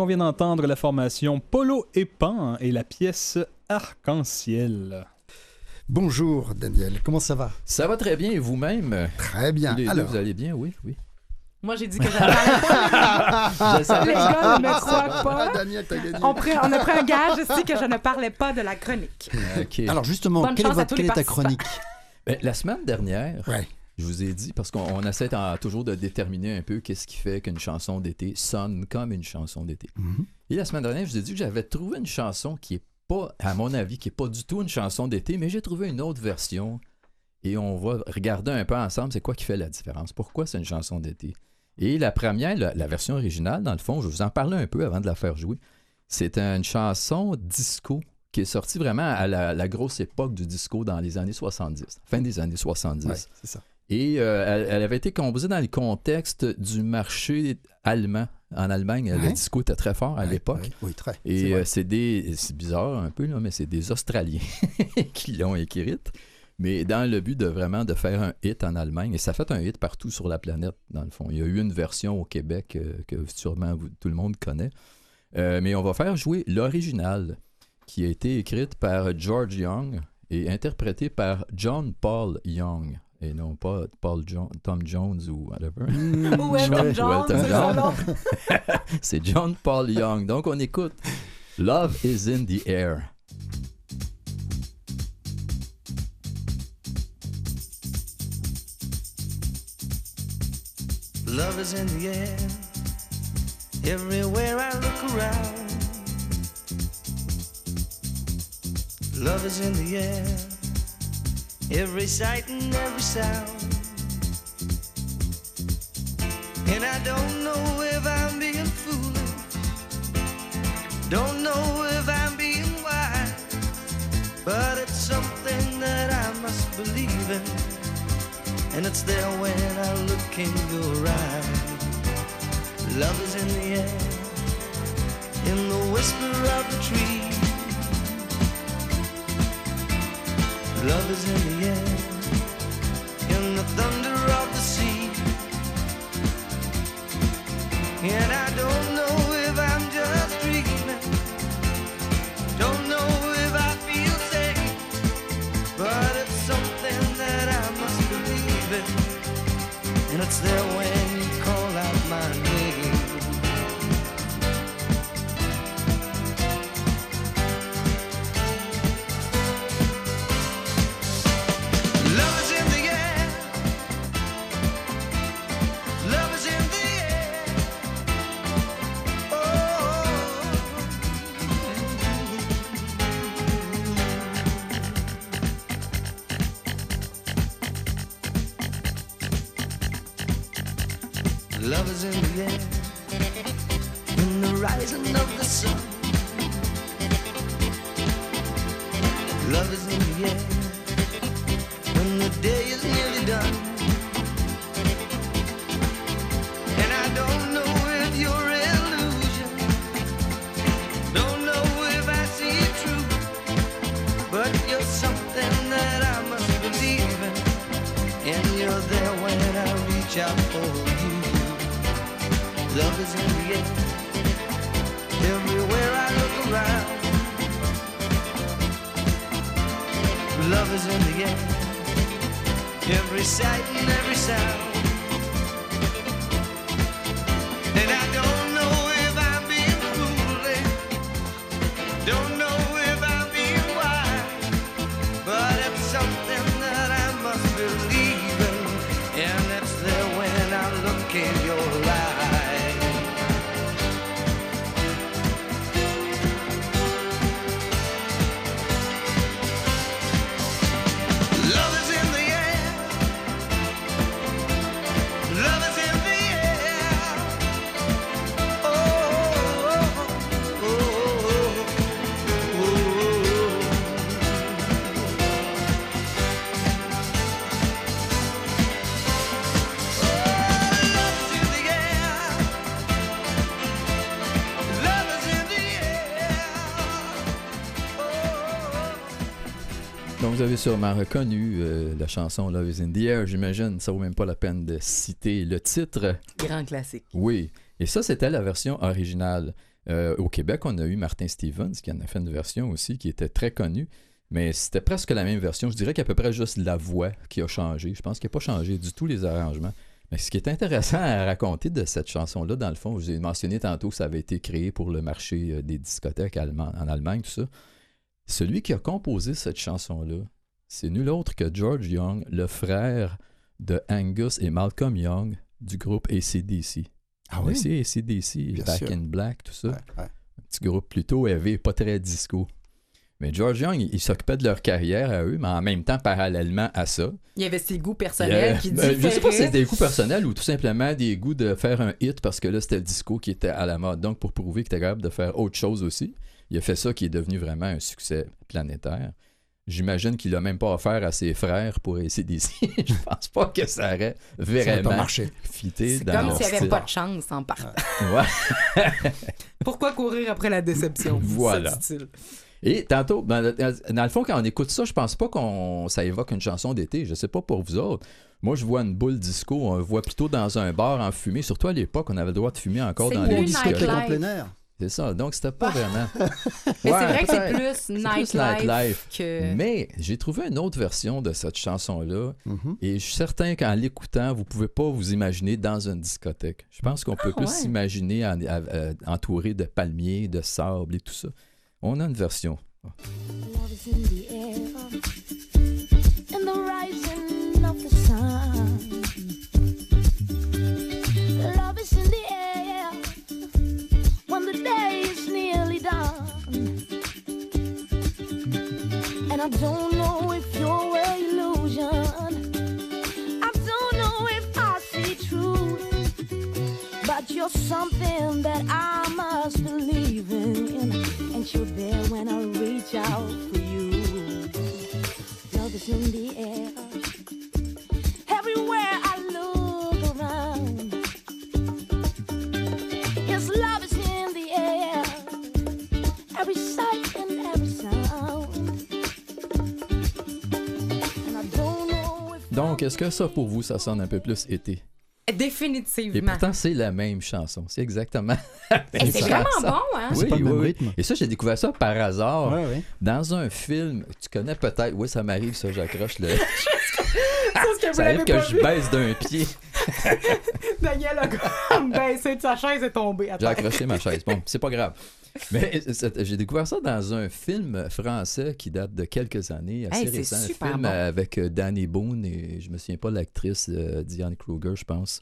on vient d'entendre la formation Polo et Pan et la pièce Arc-en-ciel. Bonjour Daniel, comment ça va? Ça va très bien et vous-même? Très bien. Tous les deux, Alors, vous allez bien? Oui, oui. Moi, j'ai dit que je ne parlais pas. Je savais. Les gars ne me croient pas. Daniel, t'as gagné. On a pris un gage ici que je ne parlais pas de la chronique. OK. Alors justement, Bonne quelle chance à est tous les ta participants. chronique? Ben, la semaine dernière, Ouais. je vous ai dit, parce qu'on essaie toujours de déterminer un peu qu'est-ce qui fait qu'une chanson d'été sonne comme une chanson d'été. Mhm. Et la semaine dernière, je vous ai dit que j'avais trouvé une chanson qui est pas, à mon avis, qui est pas du tout une chanson d'été, mais j'ai trouvé une autre version. Et on va regarder un peu ensemble c'est quoi qui fait la différence. Pourquoi c'est une chanson d'été? Et la première, la version originale, dans le fond, je vais vous en parler un peu avant de la faire jouer. C'est une chanson disco qui est sortie vraiment à la grosse époque du disco dans les années 70, fin des années 70. Ouais, c'est ça. Et elle avait été composée dans le contexte du marché allemand. En Allemagne, le disco était très fort à l'époque. Ouais, oui, très. Et c'est bizarre un peu, là, mais c'est des Australiens qui l'ont écrite. Mais dans le but de faire un hit en Allemagne. Et ça a fait un hit partout sur la planète, dans le fond. Il y a eu une version au Québec que sûrement tout le monde connaît. Mais on va faire jouer l'original, qui a été écrite par George Young et interprétée par John Paul Young. Et non pas Tom Jones ou whatever. Ou Elton John, c'est ça, non? C'est John Paul Young. Donc on écoute Love is in the Air. Love is in the air, everywhere I look around. Love is in the air, every sight and every sound. And I don't know if I'm being foolish, don't know if I'm being wise, but it's something that I must believe in. And it's there when I look in your eyes. Love is in the air, in the whisper of the tree. Love is in the air, in the thunder of the sea. And I don't know if I'm just dreaming, don't know if I feel safe, but it's something that I must believe in. And it's there when you call out my name. Love is in the air, love is in the air. Love is in the air, in the rising of the sun. Love is in the air, when the day is nearly done. And I don't know if you're illusion, don't know if I see it true, but you're something that I must believe in. And you're there when I reach out for you. Love is in the air, everywhere I look around. Love is in the air, every sight and every sound. And I don't know if I'm being foolish, don't know if I'm being wise, but it's something that I must believe in. And it's there when I look in your eyes. Love is in the air, love is in the air. Oh, oh, oh, love is in the air, love is in the air. Donc, vous avez sûrement reconnu la chanson Love is in the Air, j'imagine. Ça vaut même pas la peine de citer le titre. Grand classique. Oui. Et ça, c'était la version originale. Au Québec, on a eu Martin Stevens qui en a fait une version aussi qui était très connue, mais c'était presque la même version. Je dirais qu'à peu près juste la voix qui a changé. Je pense qu'il n'a pas changé du tout les arrangements. Mais ce qui est intéressant à raconter de cette chanson-là, dans le fond, je vous ai mentionné tantôt que ça avait été créé pour le marché des discothèques en Allemagne, tout ça. Celui qui a composé cette chanson-là, c'est nul autre que George Young, le frère de Angus et Malcolm Young du groupe AC/DC. Ah oui? C'est AC/DC, Bien Back sûr. in Black, tout ça. Ouais. Un petit groupe plutôt élevé, pas très disco. Mais George Young, il s'occupait de leur carrière à eux, mais en même temps, parallèlement à ça. Il y avait ses goûts personnels qui différaient. Je sais pas si c'est des goûts personnels ou tout simplement des goûts de faire un hit parce que là, c'était le disco qui était à la mode. Donc, pour prouver qu'il était capable de faire autre chose aussi, il a fait ça qui est devenu vraiment un succès planétaire. J'imagine qu'il l'a même pas offert à ses frères pour essayer d'ici. Je pense pas que ça aurait vraiment fité C'est dans comme leur s'il n'y avait style. pas de chance en partant. Ouais. Pourquoi courir après la déception? Voilà. se dit-il. Et tantôt, dans le fond, quand on écoute ça, je pense pas ça évoque une chanson d'été. Je sais pas pour vous autres. Moi, je vois une boule disco. On le voit plutôt dans un bar en fumée. Surtout à l'époque, on avait le droit de fumer encore C'est dans plus les nightlife. discothèques. En plein air. C'est ça. Donc, c'était pas vraiment. Mais Ouais, c'est vrai que c'est peut-être. plus nightlife que... Mais j'ai trouvé une autre version de cette chanson-là. Mhm. Et je suis certain qu'en l'écoutant, vous pouvez pas vous imaginer dans une discothèque. Je pense qu'on peut plus ouais. s'imaginer entouré de palmiers, de sable et tout ça. On a une version. Love is in the air, in the rising of the sun. Love is in the air, when the day is nearly done. And I don't know if you're an illusion, I don't know if I see truth, but you're something that I must believe in. And you're there when I reach out for you. Love is in the air. Everywhere I look around. Yes, love is in the air. Every sight and every sound. And I don't know if Donc, est-ce que ça, pour vous, ça sonne un peu plus été? Définitivement. Et pourtant, c'est la même chanson. C'est exactement Et c'est vraiment bon, hein? Oui, C'est pas le même oui. rythme. Et ça, j'ai découvert ça par hasard. Ouais, ouais. Dans un film, tu connais peut-être... Oui, ça m'arrive, ça, j'accroche le... C'est ce que vous Ça arrive l'avez que pas je vu. baisse d'un pied. Daniel a comme baissé de sa chaise et tombé. J'ai accroché ma chaise. Bon, c'est pas grave. Mais j'ai découvert ça dans un film français qui date de quelques années, assez Hey, c'est récent. Un super film bon. avec Danny Boone et je me souviens pas de l'actrice Diane Kruger, je pense.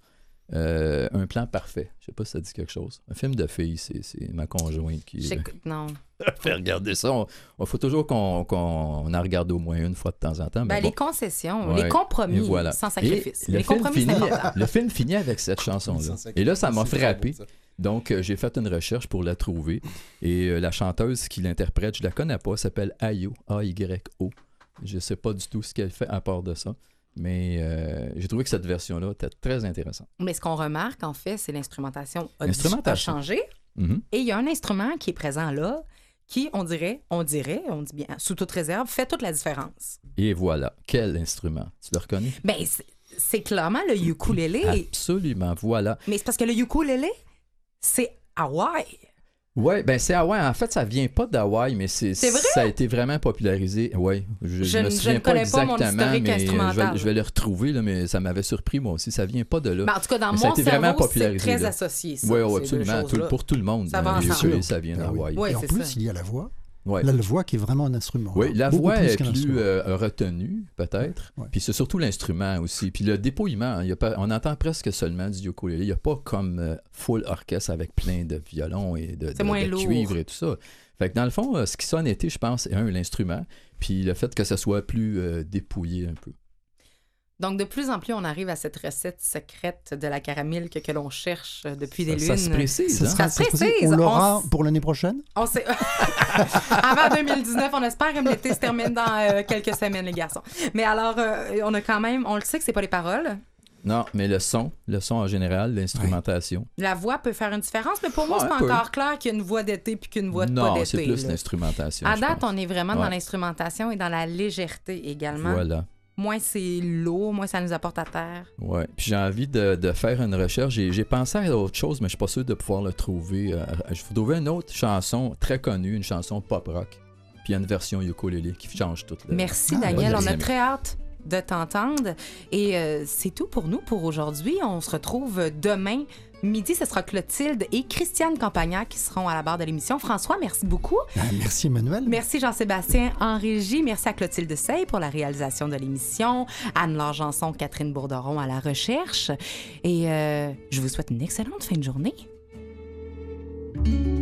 Un plan parfait. Je sais pas si ça dit quelque chose. Un film de filles, c'est ma conjointe qui Non. fait regarder ça. Il faut toujours qu'on en regarde au moins une fois de temps en temps. mais Ben, bon. les concessions, Ouais. les compromis, Et voilà. sans sacrifice. Et Les compromis, c'est important. le film finit avec cette chanson-là. Et là, ça m'a frappé. Donc, j'ai fait une recherche pour la trouver. Et la chanteuse qui l'interprète, je la connais pas, elle s'appelle Ayo, A-Y-O. Je sais pas du tout ce qu'elle fait à part de ça. Mais j'ai trouvé que cette version-là était très intéressante. Mais ce qu'on remarque, en fait, c'est l'instrumentation a L'instrumentation. changé. Mhm. Et il y a un instrument qui est présent là, qui, on dit bien, sous toute réserve, fait toute la différence. Et voilà. Quel instrument? Tu le reconnais? Ben, c'est clairement le ukulélé. Absolument, voilà. Mais c'est parce que le ukulélé, c'est Hawaï. Oui, ben c'est Hawaï. En fait, ça vient pas d'Hawaï, mais C'est vrai? ça a été vraiment popularisé. Oui, je me souviens ne pas connais pas mon exactement, historique mais instrumental. je vais le retrouver, là, mais ça m'avait surpris moi aussi. Ça vient pas de là. Mais en tout cas, dans Mais ça a mon été vraiment cerveau, c'est popularisé, très là. associé, ça, Oui, ces deux absolument. choses-là. Pour tout le monde. Ça va Les ensemble. ukulélés, ça vient Ah oui. d'Hawaï. Oui, Et en c'est plus, ça. il y a la voix. Ouais. Là, la voix qui est vraiment un instrument. Oui, la Beaucoup voix plus est qu'un plus instrument. retenue, peut-être. Ouais. Puis c'est surtout l'instrument aussi. Puis le dépouillement, on entend presque seulement du ukulélé. Il n'y a pas comme full orchestre avec plein de violons et de moins lourd. cuivre et tout ça. Fait que dans le fond, ce qui sonne été, je pense, c'est l'instrument. Puis le fait que ça soit plus dépouillé un peu. Donc, de plus en plus, on arrive à cette recette secrète de la caramilk que l'on cherche depuis des lunes. Ça se précise, hein? Ça se précise. On l'aura pour l'année prochaine? On sait... Avant 2019, on espère que l'été se termine dans quelques semaines, les garçons. Mais alors, on a quand même... On le sait que c'est pas les paroles. Non, mais le son en général, l'instrumentation. La voix peut faire une différence, mais pour moi, c'est pas un peu. encore clair qu'il y a une voix d'été puis qu'une voix de pas Non, d'été. c'est plus là. l'instrumentation. À je date, pense. on est vraiment dans Ouais. l'instrumentation et dans la légèreté également. Voilà. moins c'est lourd, moins ça nous apporte à terre. Ouais. Puis j'ai envie de faire une recherche. J'ai pensé à autre chose, mais je suis pas sûr de pouvoir le trouver. Je vais trouver une autre chanson très connue, une chanson pop-rock. Puis il y a une version ukulélé qui change toute la... Merci, Daniel. On a très hâte de t'entendre. Et c'est tout pour nous pour aujourd'hui. On se retrouve demain. Midi, ce sera Clotilde et Christiane Campagnac qui seront à la barre de l'émission. François, merci beaucoup. Merci, Emmanuel. Merci, Jean-Sébastien en régie. Merci à Clotilde Sey pour la réalisation de l'émission. Anne-Laure Janson, Catherine Bourderon à la recherche. Et je vous souhaite une excellente fin de journée.